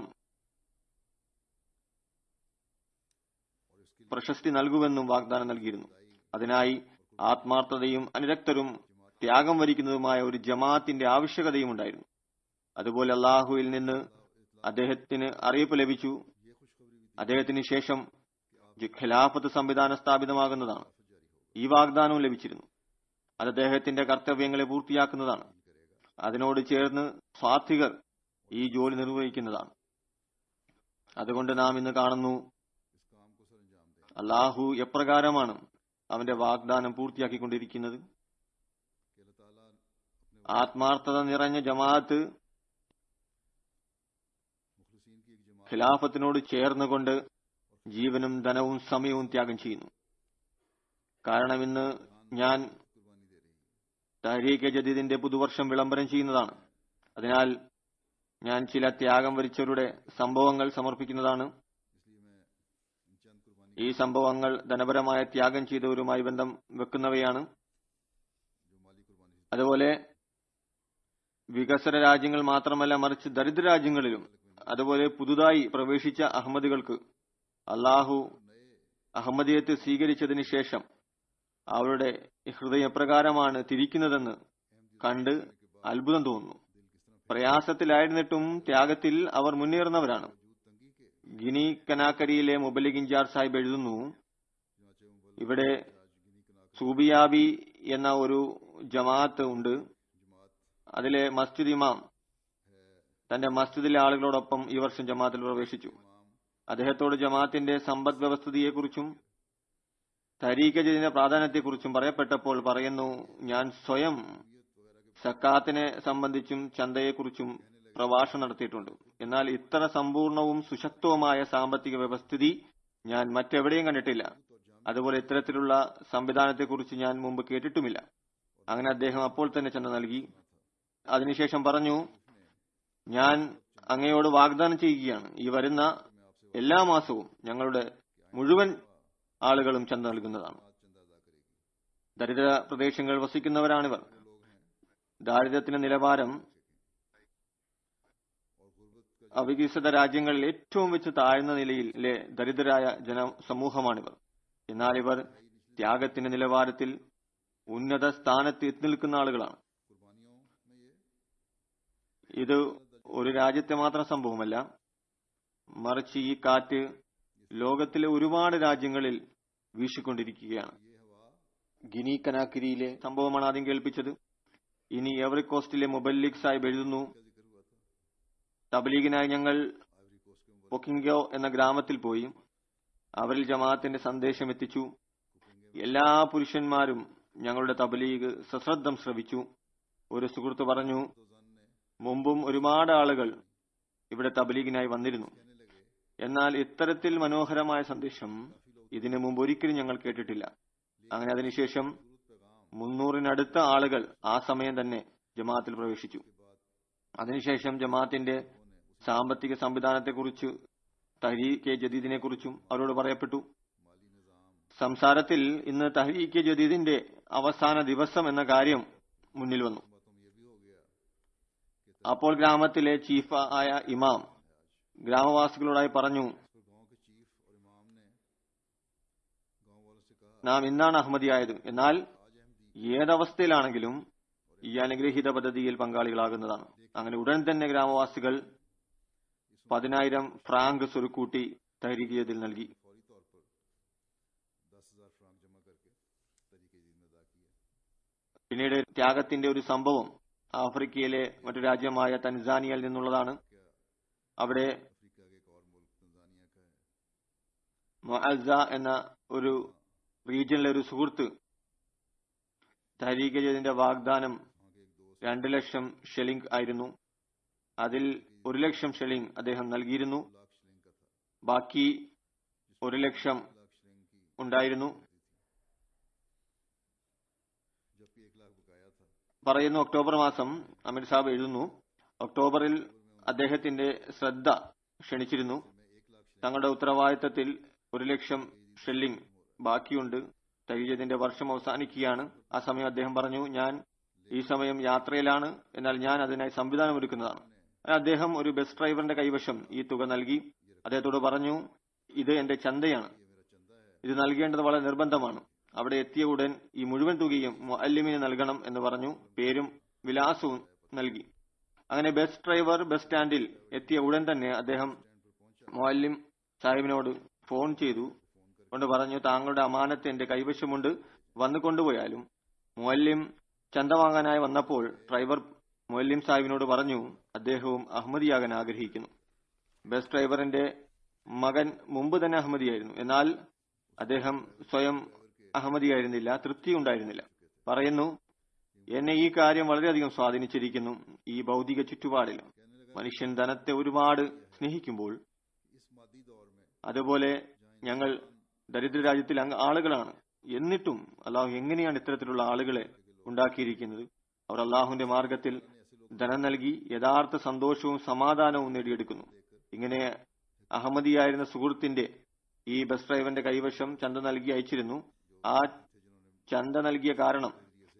പ്രശസ്തി നൽകുമെന്നും വാഗ്ദാനം നൽകിയിരുന്നു. അതിനായി ആത്മാർത്ഥതയും അനുരക്തരും ത്യാഗം വരിക്കുന്നതുമായ ഒരു ജമാഅത്തിന്റെ ആവശ്യകതയും ഉണ്ടായിരുന്നു. അതുപോലെ അള്ളാഹുവിൽ നിന്ന് അദ്ദേഹത്തിന് അറിയിപ്പ് ലഭിച്ചു, അദ്ദേഹത്തിന് ശേഷം ഖിലാഫത്ത് സംവിധാനം സ്ഥാപിതമാകുന്നതാണ്. ഈ വാഗ്ദാനവും ലഭിച്ചിരുന്നു. അത് അദ്ദേഹത്തിന്റെ കർത്തവ്യങ്ങളെ പൂർത്തിയാക്കുന്നതാണ്. അതിനോട് ചേർന്ന് സ്വാർത്ഥികർ ഈ ജോലി നിർവഹിക്കുന്നതാണ്. അതുകൊണ്ട് നാം ഇന്ന് കാണുന്നു അള്ളാഹു എപ്രകാരമാണ് അവന്റെ വാഗ്ദാനം പൂർത്തിയാക്കിക്കൊണ്ടിരിക്കുന്നത്. ആത്മാർത്ഥത നിറഞ്ഞ ജമാഅത്ത് ഖിലാഫത്തിനോട് ചേർന്നുകൊണ്ട് ജീവനും ധനവും സമയവും ത്യാഗം ചെയ്യുന്നു. കാരണം ഇന്ന് ഞാൻ തഹ്രീകെ ജദീദിന്റെ പുതുവർഷം വിളംബരം ചെയ്യുന്നതാണ്. അതിനാൽ ഞാൻ ചില ത്യാഗം വരിച്ചവരുടെ സംഭവങ്ങൾ സമർപ്പിക്കുന്നതാണ്. ഈ സംഭവങ്ങൾ ധനപരമായ ത്യാഗം ചെയ്തവരുമായി ബന്ധം വെക്കുന്നവയാണ്. അതുപോലെ വികസന രാജ്യങ്ങൾ മാത്രമല്ല, മറിച്ച് ദരിദ്ര രാജ്യങ്ങളിലും അതുപോലെ പുതുതായി പ്രവേശിച്ച അഹമ്മദികൾക്ക് അള്ളാഹു അഹമ്മദിയത്ത് സ്വീകരിച്ചതിന് ശേഷം അവരുടെ ഹൃദയം എപ്രകാരമാണ് തിരിക്കുന്നതെന്ന് കണ്ട് അത്ഭുതം തോന്നുന്നു. പ്രയാസത്തിലായിരുന്നിട്ടും ത്യാഗത്തിൽ അവർ മുന്നേറുന്നവരാണ്. ഗിനി കനാക്കരിയിലെ മുബല്ലിഗ് ഇൻചാർജ് സാഹിബ് എഴുതുന്നു, ഇവിടെ സൂബിയാബി എന്ന ഒരു ജമാഅത്ത് ഉണ്ട്. അതിലെ മസ്ജിദ് ഇമാം തന്റെ മസ്ജിദിലെ ആളുകളോടൊപ്പം ഈ വർഷം ജമാഅത്തിൽ പ്രവേശിച്ചു. അദ്ദേഹത്തോട് ജമാഅത്തിന്റെ സമ്പദ് വ്യവസ്ഥിതിയെക്കുറിച്ചും തഹ്രീകെ ജദീദിന്റെ പ്രാധാന്യത്തെക്കുറിച്ചും പറയപ്പെട്ടപ്പോൾ പറയുന്നു, ഞാൻ സ്വയം സക്കാത്തിനെ സംബന്ധിച്ചും ചന്തയെക്കുറിച്ചും പ്രഭാഷണം നടത്തിയിട്ടുണ്ട്. എന്നാൽ ഇത്ര സമ്പൂർണവും സുശക്തവുമായ സാമ്പത്തിക വ്യവസ്ഥിതി ഞാൻ മറ്റെവിടെയും കണ്ടിട്ടില്ല. അതുപോലെ ഇത്തരത്തിലുള്ള സംവിധാനത്തെക്കുറിച്ച് ഞാൻ മുമ്പ് കേട്ടിട്ടുമില്ല. അങ്ങനെ അദ്ദേഹം അപ്പോൾ തന്നെ ചന്ത നൽകി. അതിനുശേഷം പറഞ്ഞു, ഞാൻ അങ്ങയോട് വാഗ്ദാനം ചെയ്യുകയാണ്, ഈ വരുന്ന എല്ലാ മാസവും ഞങ്ങളുടെ മുഴുവൻ ആളുകളും ചന്ത നൽകുന്നതാണ്. ദരിദ്ര പ്രദേശങ്ങളിൽ വസിക്കുന്നവരാണിവർ. ദാരിദ്ര്യത്തിന്റെ നിലവാരം അവികസിത രാജ്യങ്ങളിൽ ഏറ്റവും വെച്ച് താഴ്ന്ന നിലയിലെ ദരിദ്രരായ ജന സമൂഹമാണിവർ. എന്നാൽ ഇവർ ത്യാഗത്തിന്റെ നിലവാരത്തിൽ ഉന്നത സ്ഥാനത്ത് എത്തി നിൽക്കുന്ന ആളുകളാണ്. ഇത് ഒരു രാജ്യത്തെ മാത്രം സംഭവമല്ല, മറിച്ച് ഈ കാറ്റ് ലോകത്തിലെ ഒരുപാട് രാജ്യങ്ങളിൽ വീശിക്കൊണ്ടിരിക്കുകയാണ്. ഗിനി കനാക്കിരിയിലെ സംഭവമാണ് ആദ്യം കേൾപ്പിച്ചത്. ഇനി എവറി കോസ്റ്റിലെ മുബല്ലിഗ് സാഹിബ് എഴുതുന്നു, തബ്ലീഗിനായി ഞങ്ങൾ പൊക്കിംഗോ എന്ന ഗ്രാമത്തിൽ പോയി അവരിൽ ജമാഅത്തിന്റെ സന്ദേശം എത്തിച്ചു. എല്ലാ പുരുഷന്മാരും ഞങ്ങളുടെ തബ്ലീഗ് സശ്രദ്ധം ശ്രവിച്ചു. ഒരു സുഹൃത്ത് പറഞ്ഞു, മുമ്പും ഒരുപാട് ആളുകൾ ഇവിടെ തബ്ലീഗിനായി വന്നിരുന്നു, എന്നാൽ ഇത്തരത്തിൽ മനോഹരമായ സന്ദേശം ഇതിനു മുമ്പ് ഒരിക്കലും ഞങ്ങൾ കേട്ടിട്ടില്ല. അങ്ങനെ അതിനുശേഷം മുന്നൂറിനടുത്ത ആളുകൾ ആ സമയം തന്നെ ജമാഅത്തിൽ പ്രവേശിച്ചു. അതിനുശേഷം ജമാഅത്തിന്റെ സാമ്പത്തിക സംവിധാനത്തെക്കുറിച്ച് തഹ്രീകെ ജദീദിനെ കുറിച്ചും അവരോട് പറയപ്പെട്ടു. സംസാരത്തിൽ ഇന്ന് തഹ്രീകെ ജദീദിന്റെ അവസാന ദിവസം എന്ന കാര്യം മുന്നിൽ വന്നു. അപ്പോൾ ഗ്രാമത്തിലെ ചീഫ് ആയ ഇമാം ഗ്രാമവാസികളോടായി പറഞ്ഞു, നാം ഇന്നാണ് അഹമ്മദിയായത്, എന്നാൽ ഏതവസ്ഥയിലാണെങ്കിലും ഈ അനുഗ്രഹീത പദ്ധതിയിൽ പങ്കാളികളാകുന്നതാണ്. അങ്ങനെ ഉടൻ തന്നെ ഗ്രാമവാസികൾ പതിനായിരം ഫ്രാങ്ക് സ്വരുക്കൂട്ടി തഹ്രീകെ ജദീദിൽ നൽകി. പിന്നീട് ത്യാഗത്തിന്റെ ഒരു സംഭവം ആഫ്രിക്കയിലെ മറ്റു രാജ്യമായ തൻസാനിയയിൽ നിന്നുള്ളതാണ്. അവിടെ മുഅസ്സ എന്ന ഒരു റീജിയനിലെ ഒരു സുഹൃത്ത് തഹ്രീകെ ജദീദിന്റെ വാഗ്ദാനം രണ്ടു ലക്ഷം ഷെലിംഗ് ആയിരുന്നു. അതിൽ ഒരു ലക്ഷം ഷെലിംഗ് അദ്ദേഹം നൽകിയിരുന്നു. ബാക്കി ഒരു ലക്ഷം ഉണ്ടായിരുന്നു. പറയുന്നു, ഒക്ടോബർ മാസം അമീർ സാഹിബ് എഴുതുന്നു, ഒക്ടോബറിൽ അദ്ദേഹത്തിന്റെ ശ്രദ്ധ ക്ഷണിച്ചിരുന്നു. തങ്ങളുടെ ഉത്തരവാദിത്തത്തിൽ ഒരു ലക്ഷം ഷെല്ലിംഗ് ബാക്കിയുണ്ട്. തഹ്രീകെ വർഷം അവസാനിക്കുകയാണ്. ആ സമയം അദ്ദേഹം പറഞ്ഞു, ഞാൻ ഈ സമയം യാത്രയിലാണ്, എന്നാൽ ഞാൻ അതിനായി സംവിധാനം ഒരുക്കുന്നതാണ്. അദ്ദേഹം ഒരു ബസ് ഡ്രൈവറിന്റെ കൈവശം ഈ തുക നൽകി. അദ്ദേഹത്തോട് പറഞ്ഞു, ഇത് എന്റെ ചന്തയാണ്, ഇത് നൽകേണ്ടത് വളരെ നിർബന്ധമാണ്. അവിടെ എത്തിയ ഉടൻ ഈ മുഴുവൻ തുകയും മുഅല്ലിമിന് നൽകണം എന്ന് പറഞ്ഞു. പേരും വിലാസവും നൽകി. അങ്ങനെ ബസ് ഡ്രൈവർ ബസ് സ്റ്റാൻഡിൽ എത്തിയ ഉടൻ തന്നെ അദ്ദേഹം മുഅല്ലിം സാഹിബിനോട് ഫോൺ ചെയ്തു കൊണ്ട് പറഞ്ഞു, താങ്കളുടെ അമാനത്ത് എന്റെ കൈവശമുണ്ട്, വന്നു കൊണ്ടുപോയാലും മുഅല്ലിം ചന്ത വാങ്ങാനായി വന്നപ്പോൾ ഡ്രൈവർ മുഅല്ലിം സാഹിബിനോട് പറഞ്ഞു, അദ്ദേഹവും അഹമ്മദിയാകാൻ ആഗ്രഹിക്കുന്നു. ബസ് ഡ്രൈവറിന്റെ മകൻ മുമ്പ് തന്നെ അഹമ്മദിയായിരുന്നു. എന്നാൽ അദ്ദേഹം സ്വയം അഹമ്മദിയായിരുന്നില്ല, തൃപ്തി ഉണ്ടായിരുന്നില്ല. പറയുന്നു, എന്നെ ഈ കാര്യം വളരെയധികം സ്വാധീനിച്ചിരിക്കുന്നു. ഈ ഭൗതിക ചുറ്റുപാടിൽ മനുഷ്യൻ ധനത്തെ ഒരുപാട് സ്നേഹിക്കുമ്പോൾ, അതുപോലെ ഞങ്ങൾ ദരിദ്ര രാജ്യത്തിൽ ആളുകളാണ്, എന്നിട്ടും അള്ളാഹു എങ്ങനെയാണ് ഇത്തരത്തിലുള്ള ആളുകളെ ഉണ്ടാക്കിയിരിക്കുന്നത്? അവർ അള്ളാഹുവിന്റെ മാർഗത്തിൽ ധനം നൽകി യഥാർത്ഥ സന്തോഷവും സമാധാനവും നേടിയെടുക്കുന്നു. ഇങ്ങനെ അഹമ്മദിയായിരുന്ന സുഹൃത്തിന്റെ ഈ ബസ് ഡ്രൈവറിന്റെ കൈവശം ചന്ത നൽകി അയച്ചിരുന്നു. ആ ചന്ത നൽകിയ കാരണം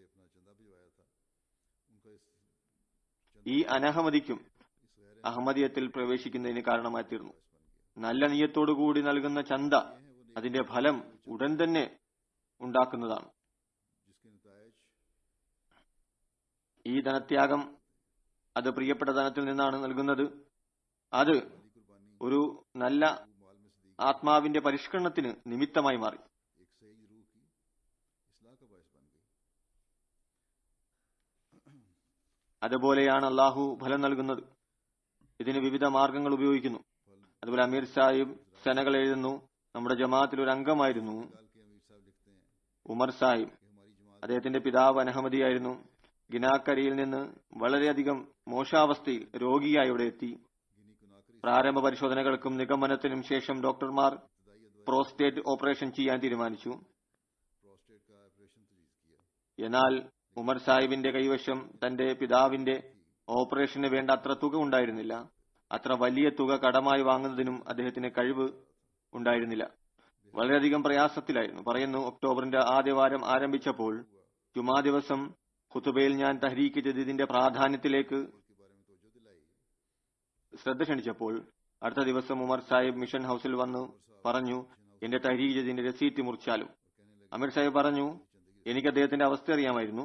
ഈ അനഹമ്മദിക്കും അഹമ്മദിയത്തിൽ പ്രവേശിക്കുന്നതിന് കാരണമായി തീർന്നു. നല്ല നിയ്യത്തോടുകൂടി നൽകുന്ന ചന്ത അതിന്റെ ഫലം ഉടൻ തന്നെ ഉണ്ടാക്കുന്നതാണ്. ഈ ധനത്യാഗം അത് പ്രിയപ്പെട്ട ധനത്തിൽ നിന്നാണ് നൽകുന്നത്. അത് ഒരു നല്ല ആത്മാവിന്റെ പരിഷ്കരണത്തിന് നിമിത്തമായി മാറി. അതുപോലെയാണ് അള്ളാഹു ഫലം നൽകുന്നത്. ഇതിന് വിവിധ മാർഗങ്ങൾ ഉപയോഗിക്കുന്നു. അതുപോലെ അമീർ സാഹിബ് സെനകൾ എഴുതുന്നു, നമ്മുടെ ജമാഅത്തിൽ ഒരു അംഗമായിരുന്നു ഉമർ സാഹിബ്. അദ്ദേഹത്തിന്റെ പിതാവ് അനഹമ്മദിയായിരുന്നു. ഗിനാക്കരിയിൽ നിന്ന് വളരെയധികം മോശാവസ്ഥയിൽ രോഗിയായി ഇവിടെ എത്തി. പ്രാരംഭ പരിശോധനകൾക്കും നിഗമനത്തിനും ശേഷം ഡോക്ടർമാർ പ്രോസ്റ്റേറ്റ് ഓപ്പറേഷൻ ചെയ്യാൻ തീരുമാനിച്ചു. എന്നാൽ ഉമർ സാഹിബിന്റെ കൈവശം തന്റെ പിതാവിന്റെ ഓപ്പറേഷന് വേണ്ട അത്ര തുക ഉണ്ടായിരുന്നില്ല. അത്ര വലിയ തുക കടമായി വാങ്ങുന്നതിനും അദ്ദേഹത്തിന് കഴിവ് ഉണ്ടായിരുന്നില്ല. വളരെയധികം പ്രയാസത്തിലായിരുന്നു. പറയുന്നു, ഒക്ടോബറിന്റെ ആദ്യവാരം ആരംഭിച്ചപ്പോൾ ജുമാ ദിവസം ഖുതുബയിൽ ഞാൻ തഹ്രീക്ക് ജദീദിന്റെ പ്രാധാന്യത്തിലേക്ക് ശ്രദ്ധ ക്ഷണിച്ചപ്പോൾ അടുത്ത ദിവസം ഉമർ സാഹിബ് മിഷൻ ഹൌസിൽ വന്നു പറഞ്ഞു, എന്റെ തഹ്രീക്ക് ജദീദിന്റെ രസീറ്റ് മുറിച്ചാലും. അമീർ സാഹിബ് പറഞ്ഞു, എനിക്ക് അദ്ദേഹത്തിന്റെ അവസ്ഥ അറിയാമായിരുന്നു.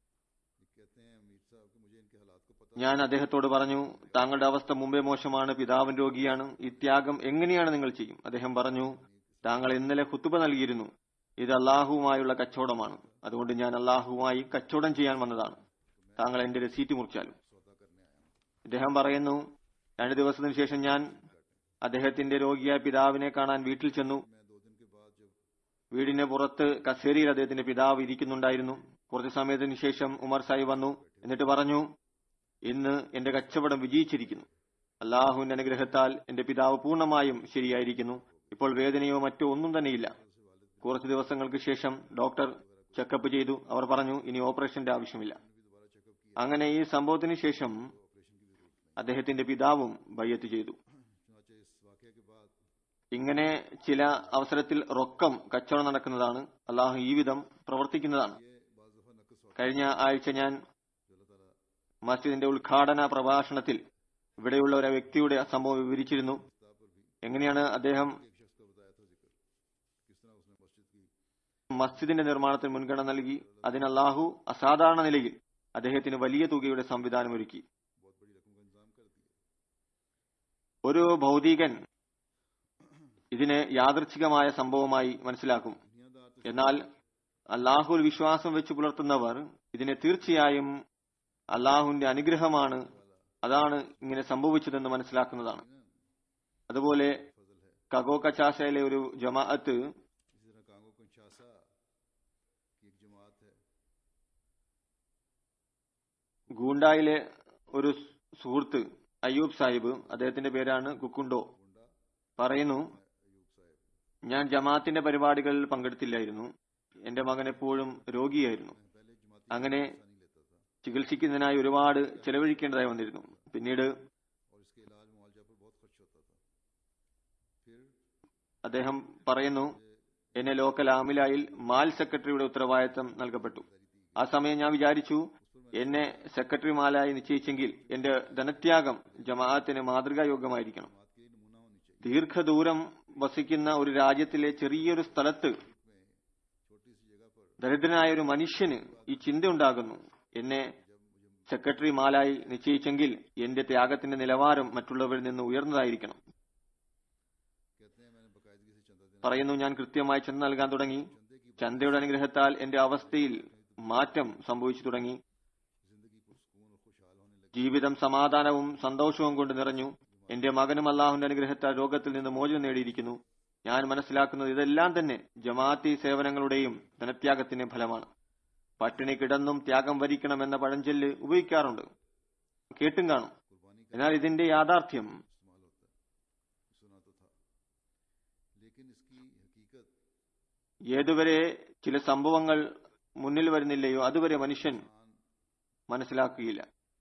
ഞാൻ അദ്ദേഹത്തോട് പറഞ്ഞു, താങ്കളുടെ അവസ്ഥ മുമ്പേ മോശമാണ്, പിതാവൻ രോഗിയാണ്, ഈ ത്യാഗം എങ്ങനെയാണ് നിങ്ങൾ ചെയ്യും? അദ്ദേഹം പറഞ്ഞു, താങ്കൾ ഇന്നലെ ഖുതുബ നൽകിയിരുന്നു, ഇത് അള്ളാഹുവുമായുള്ള കച്ചവടമാണ്, അതുകൊണ്ട് ഞാൻ അള്ളാഹുവുമായി കച്ചവടം ചെയ്യാൻ വന്നതാണ്, താങ്കൾ എന്റെ രസീറ്റ് മുറിച്ചാലും. അദ്ദേഹം പറയുന്നു, രണ്ടു ദിവസത്തിന് ശേഷം ഞാൻ അദ്ദേഹത്തിന്റെ രോഗിയായ പിതാവിനെ കാണാൻ വീട്ടിൽ ചെന്നു. വീടിന് പുറത്ത് കസേരയിൽ അദ്ദേഹത്തിന്റെ പിതാവ് ഇരിക്കുന്നുണ്ടായിരുന്നു. കുറച്ചു സമയത്തിന് ശേഷം ഉമർ സാഹിബ് വന്നു. എന്നിട്ട് പറഞ്ഞു, ഇന്ന് എന്റെ കച്ചവടം വിജയിച്ചിരിക്കുന്നു. അള്ളാഹുവിന്റെ അനുഗ്രഹത്താൽ എന്റെ പിതാവ് പൂർണ്ണമായും ശരിയായിരിക്കുന്നു. ഇപ്പോൾ വേദനയോ മറ്റോ ഒന്നും തന്നെയില്ല. കുറച്ചു ദിവസങ്ങൾക്ക് ശേഷം ഡോക്ടർ ചെക്കപ്പ് ചെയ്തു. അവർ പറഞ്ഞു, ഇനി ഓപ്പറേഷന്റെ ആവശ്യമില്ല. അങ്ങനെ ഈ സംഭവത്തിന് ശേഷം അദ്ദേഹത്തിന്റെ പിതാവും ബയ്യത്ത് ചെയ്തു. ഇങ്ങനെ ചില അവസരത്തിൽ റൊക്കം കച്ചവടം നടക്കുന്നതാണ്. അള്ളാഹു ഈ വിധം പ്രവർത്തിക്കുന്നതാണ്. കഴിഞ്ഞ ആഴ്ച ഞാൻ മസ്ജിദിന്റെ ഉദ്ഘാടന പ്രഭാഷണത്തിൽ ഇവിടെയുള്ള ഒരു വ്യക്തിയുടെ സംഭവം വിവരിച്ചിരുന്നു. എങ്ങനെയാണ് അദ്ദേഹം മസ്ജിദിന്റെ നിർമ്മാണത്തിന് മുൻഗണന നൽകി. അതിന് അള്ളാഹു അസാധാരണ നിലയിൽ അദ്ദേഹത്തിന് വലിയ തുകയുടെ സംവിധാനം ഒരുക്കി. ഒരു ഭൗതികൻ ഇതിനെ യാദൃച്ഛികമായ സംഭവമായി മനസ്സിലാക്കും. എന്നാൽ അള്ളാഹുൽ വിശ്വാസം വെച്ച് പുലർത്തുന്നവർ ഇതിനെ തീർച്ചയായും അള്ളാഹുവിന്റെ അനുഗ്രഹമാണ്, അതാണ് ഇങ്ങനെ സംഭവിച്ചതെന്ന് മനസ്സിലാക്കുന്നതാണ്. അതുപോലെ കഗോ കച്ചാസയിലെ ഒരു ജമാഅത്ത് ഗൂണ്ടായിലെ ഒരു സുഹൃത്ത് അയ്യൂബ് സാഹിബ്, അദ്ദേഹത്തിന്റെ പേരാണ് കുക്കുണ്ടോ, പറയുന്നു, ഞാൻ ജമാഅത്തിന്റെ പരിപാടികളിൽ പങ്കെടുത്തില്ലായിരുന്നു. എന്റെ മകൻ എപ്പോഴും രോഗിയായിരുന്നു. അങ്ങനെ ചികിത്സിക്കുന്നതിനായി ഒരുപാട് ചെലവഴിക്കേണ്ടതായി വന്നിരുന്നു. പിന്നീട് അദ്ദേഹം പറയുന്നു, എന്നെ ലോക്കൽ ആമിലായിൽ മാൽ സെക്രട്ടറിയുടെ ഉത്തരവാദിത്തം നൽകപ്പെട്ടു. ആ സമയം ഞാൻ വിചാരിച്ചു, എന്നെ സെക്രട്ടറിമാലായി നിശ്ചയിച്ചെങ്കിൽ എന്റെ ധനത്യാഗം ജമാഅത്തിന് മാതൃകായോഗ്യമായിരിക്കണം. ദീർഘദൂരം വസിക്കുന്ന ഒരു രാജ്യത്തിലെ ചെറിയൊരു സ്ഥലത്ത് ദരിദ്രനായ ഒരു മനുഷ്യന് ഈ ചിന്ത ഉണ്ടാകുന്നു, എന്നെ സെക്രട്ടറി മാലായി നിശ്ചയിച്ചെങ്കിൽ എന്റെ ത്യാഗത്തിന്റെ നിലവാരം മറ്റുള്ളവരിൽ നിന്ന് ഉയർന്നതായിരിക്കണം. പറയുന്നു, ഞാൻ കൃത്യമായി ചെന്ന് നൽകാൻ തുടങ്ങി. ചന്തയുടെ അനുഗ്രഹത്താൽ എന്റെ അവസ്ഥയിൽ മാറ്റം സംഭവിച്ചു തുടങ്ങി. ജീവിതം സമാധാനവും സന്തോഷവും കൊണ്ട് നിറഞ്ഞു. എന്റെ മകനും അള്ളാഹുവിന്റെ അനുഗ്രഹത്താൽ രോഗത്തിൽ നിന്ന് മോചനം നേടിയിരിക്കുന്നു. ഞാൻ മനസ്സിലാക്കുന്നത് ഇതെല്ലാം തന്നെ ജമാഅത്തി സേവനങ്ങളുടെയും ധനത്യാഗത്തിന്റെ ഫലമാണ്. പട്ടിണി കിടന്നും ത്യാഗം വരിക്കണം എന്ന പഴഞ്ചൊല്ല് ഉപയോഗിക്കാറുണ്ട്, കേട്ടും കാണും. എന്നാൽ ഇതിന്റെ യാഥാർത്ഥ്യം ഏതുവരെ ചില സംഭവങ്ങൾ മുന്നിൽ വരുന്നില്ലയോ അതുവരെ മനുഷ്യൻ മനസ്സിലാക്കുകയില്ല.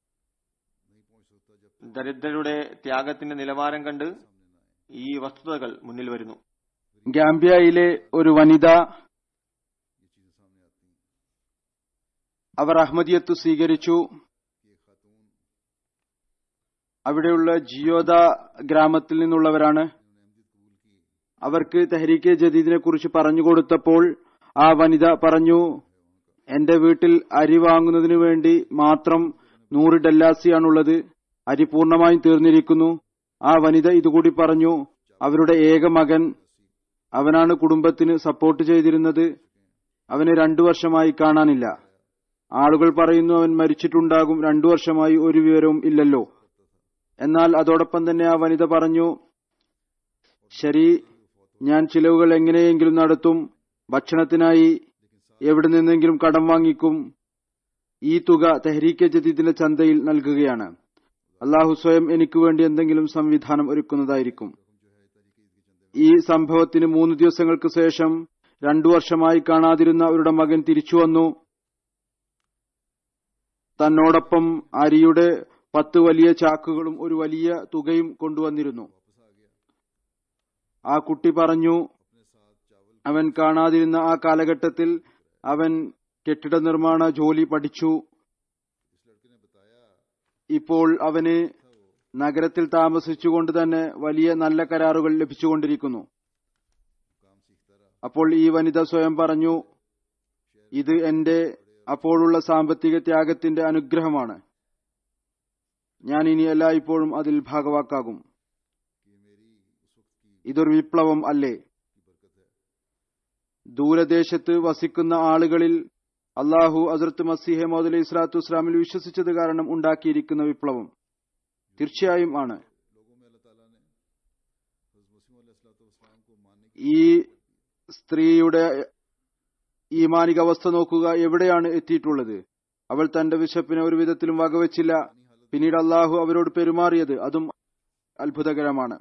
ദരിദ്രരുടെ ത്യാഗത്തിന്റെ നിലവാരം കണ്ട് ഈ വസ്തുതകൾ മുന്നിൽ വരുന്നു. ഗാംബിയയിലെ ഒരു വനിത, അവർ അഹമ്മദിയത്ത് സ്വീകരിച്ചു. അവിടെയുള്ള ജിയോദ ഗ്രാമത്തിൽ നിന്നുള്ളവരാണ്. അവർക്ക് തെഹ്രീക്കെ ജദീദിനെ കുറിച്ച് പറഞ്ഞുകൊടുത്തപ്പോൾ ആ വനിത പറഞ്ഞു, എന്റെ വീട്ടിൽ അരി വാങ്ങുന്നതിനു വേണ്ടി മാത്രം നൂറ് ഡല്ലാസിയാണുള്ളത്. അരി പൂർണ്ണമായും തീർന്നിരിക്കുന്നു. ആ വനിത ഇതുകൂടി പറഞ്ഞു, അവരുടെ ഏക മകൻ, അവനാണ് കുടുംബത്തിന് സപ്പോർട്ട് ചെയ്തിരുന്നത്, അവനെ രണ്ടു വർഷമായി കാണാനില്ല. ആളുകൾ പറയുന്നു അവൻ മരിച്ചിട്ടുണ്ടാകും, രണ്ടു വർഷമായി ഒരു വിവരവും ഇല്ലല്ലോ. എന്നാൽ അതോടൊപ്പം തന്നെ ആ വനിത പറഞ്ഞു, ശരി, ഞാൻ ചിലവുകൾ എങ്ങനെയെങ്കിലും നടത്തും, ഭക്ഷണത്തിനായി എവിടെ നിന്നെങ്കിലും കടം വാങ്ങിക്കും. ഈ തുക തെഹ്രീക്കെ ജദീദിന്റെ ചന്തയിൽ നൽകുകയാണ്. അള്ളാഹു സ്വയം എനിക്ക് വേണ്ടി എന്തെങ്കിലും സംവിധാനം ഒരുക്കുന്നതായിരിക്കും. ഈ സംഭവത്തിന് മൂന്ന് ദിവസങ്ങൾക്ക് ശേഷം രണ്ടു വർഷമായി കാണാതിരുന്ന അവരുടെ മകൻ തിരിച്ചു വന്നു. തന്നോടൊപ്പം അരിയുടെ പത്ത് വലിയ ചാക്കുകളും ഒരു വലിയ തുകയും കൊണ്ടുവന്നിരുന്നു. ആ കുട്ടി പറഞ്ഞു, അവൻ കാണാതിരുന്ന ആ കാലഘട്ടത്തിൽ അവൻ കെട്ടിട നിർമ്മാണ ജോലി പഠിച്ചു. ഇപ്പോൾ അവന് നഗരത്തിൽ താമസിച്ചുകൊണ്ട് തന്നെ വലിയ നല്ല കരാറുകൾ ലഭിച്ചുകൊണ്ടിരിക്കുന്നു. അപ്പോൾ ഈ വനിത സ്വയം പറഞ്ഞു, ഇത് എന്റെ അപ്പോഴുള്ള സാമ്പത്തിക ത്യാഗത്തിന്റെ അനുഗ്രഹമാണ്. ഞാൻ ഇനി എല്ലായ്പ്പോഴും അതിൽ ഭാഗവാക്കാകും. ഇതൊരു വിപ്ലവം അല്ലേ? ദൂരദേശത്ത് വസിക്കുന്ന ആളുകളിൽ അള്ളാഹു ഹസ്രത്ത് മസീഹ് മൗഊദ് അലൈഹി സ്വലാത്തു വസ്സലാമിൽ വിശ്വസിച്ചത് കാരണം ഉണ്ടാക്കിയിരിക്കുന്ന വിപ്ലവം തീർച്ചയായും ആണ്. ഈ സ്ത്രീയുടെ ഈമാനിക അവസ്ഥ നോക്കുക, എവിടെയാണ് എത്തിയിട്ടുള്ളത്. അവൾ തന്റെ വിശപ്പിനെ ഒരു വിധത്തിലും വകവെച്ചില്ല. പിന്നീട് അള്ളാഹു അവരോട് പെരുമാറിയത് അതും അത്ഭുതകരമാണ്.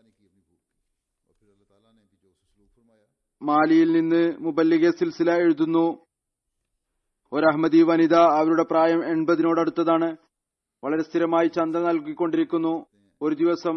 മാലിയിൽ നിന്ന് മുബല്ലിഗെ സിൽസില എഴുതുന്നു, ഒരു അഹമ്മദി വനിത, അവരുടെ പ്രായം എൺപതിനോടടുത്തതാണ്, വളരെ സ്ഥിരമായി ചന്ത നൽകിക്കൊണ്ടിരിക്കുന്നു. ഒരു ദിവസം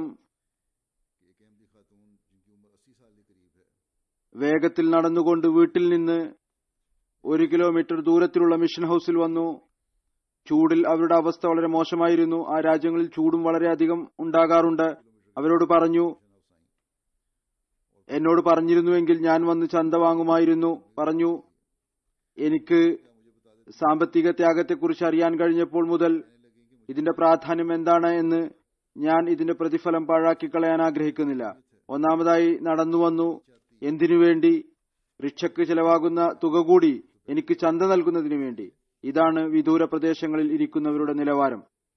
വേഗത്തിൽ നടന്നുകൊണ്ട് വീട്ടിൽ നിന്ന് ഒരു കിലോമീറ്റർ ദൂരത്തിലുള്ള മിഷൻ ഹൌസിൽ വന്നു. ചൂടിൽ അവരുടെ അവസ്ഥ വളരെ മോശമായിരുന്നു. ആ രാജ്യങ്ങളിൽ ചൂടും വളരെയധികം ഉണ്ടാകാറുണ്ട്. അവരോട് പറഞ്ഞു, എന്നോട് പറഞ്ഞിരുന്നുവെങ്കിൽ ഞാൻ വന്ന് ചന്ത വാങ്ങുമായിരുന്നു. പറഞ്ഞു, എനിക്ക് സാമ്പത്തിക ത്യാഗത്തെക്കുറിച്ച് അറിയാൻ കഴിഞ്ഞപ്പോൾ മുതൽ ഇതിന്റെ പ്രാധാന്യം എന്താണ് എന്ന് ഞാൻ ഇതിന്റെ പ്രതിഫലം പാഴാക്കിക്കളയാൻ ആഗ്രഹിക്കുന്നില്ല. ഒന്നാമതായി നടന്നു വന്നു. എന്തിനു വേണ്ടി? റിക്ഷയ്ക്ക് ചെലവാകുന്ന തുക കൂടി എനിക്ക് ചന്ത നൽകുന്നതിനു വേണ്ടി. ഇതാണ് വിദൂര പ്രദേശങ്ങളിൽ ഇരിക്കുന്നവരുടെ നിലവാരം.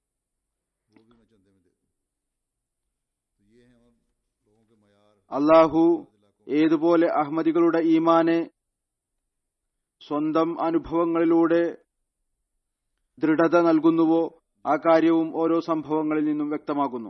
അള്ളാഹു ഏതുപോലെ അഹമ്മദികളുടെ ഈമാനെ സ്വന്തം അനുഭവങ്ങളിലൂടെ ദൃഢത നൽകുന്നുവോ ആ കാര്യവും ഓരോ സംഭവങ്ങളിൽ നിന്നും വ്യക്തമാകുന്നു.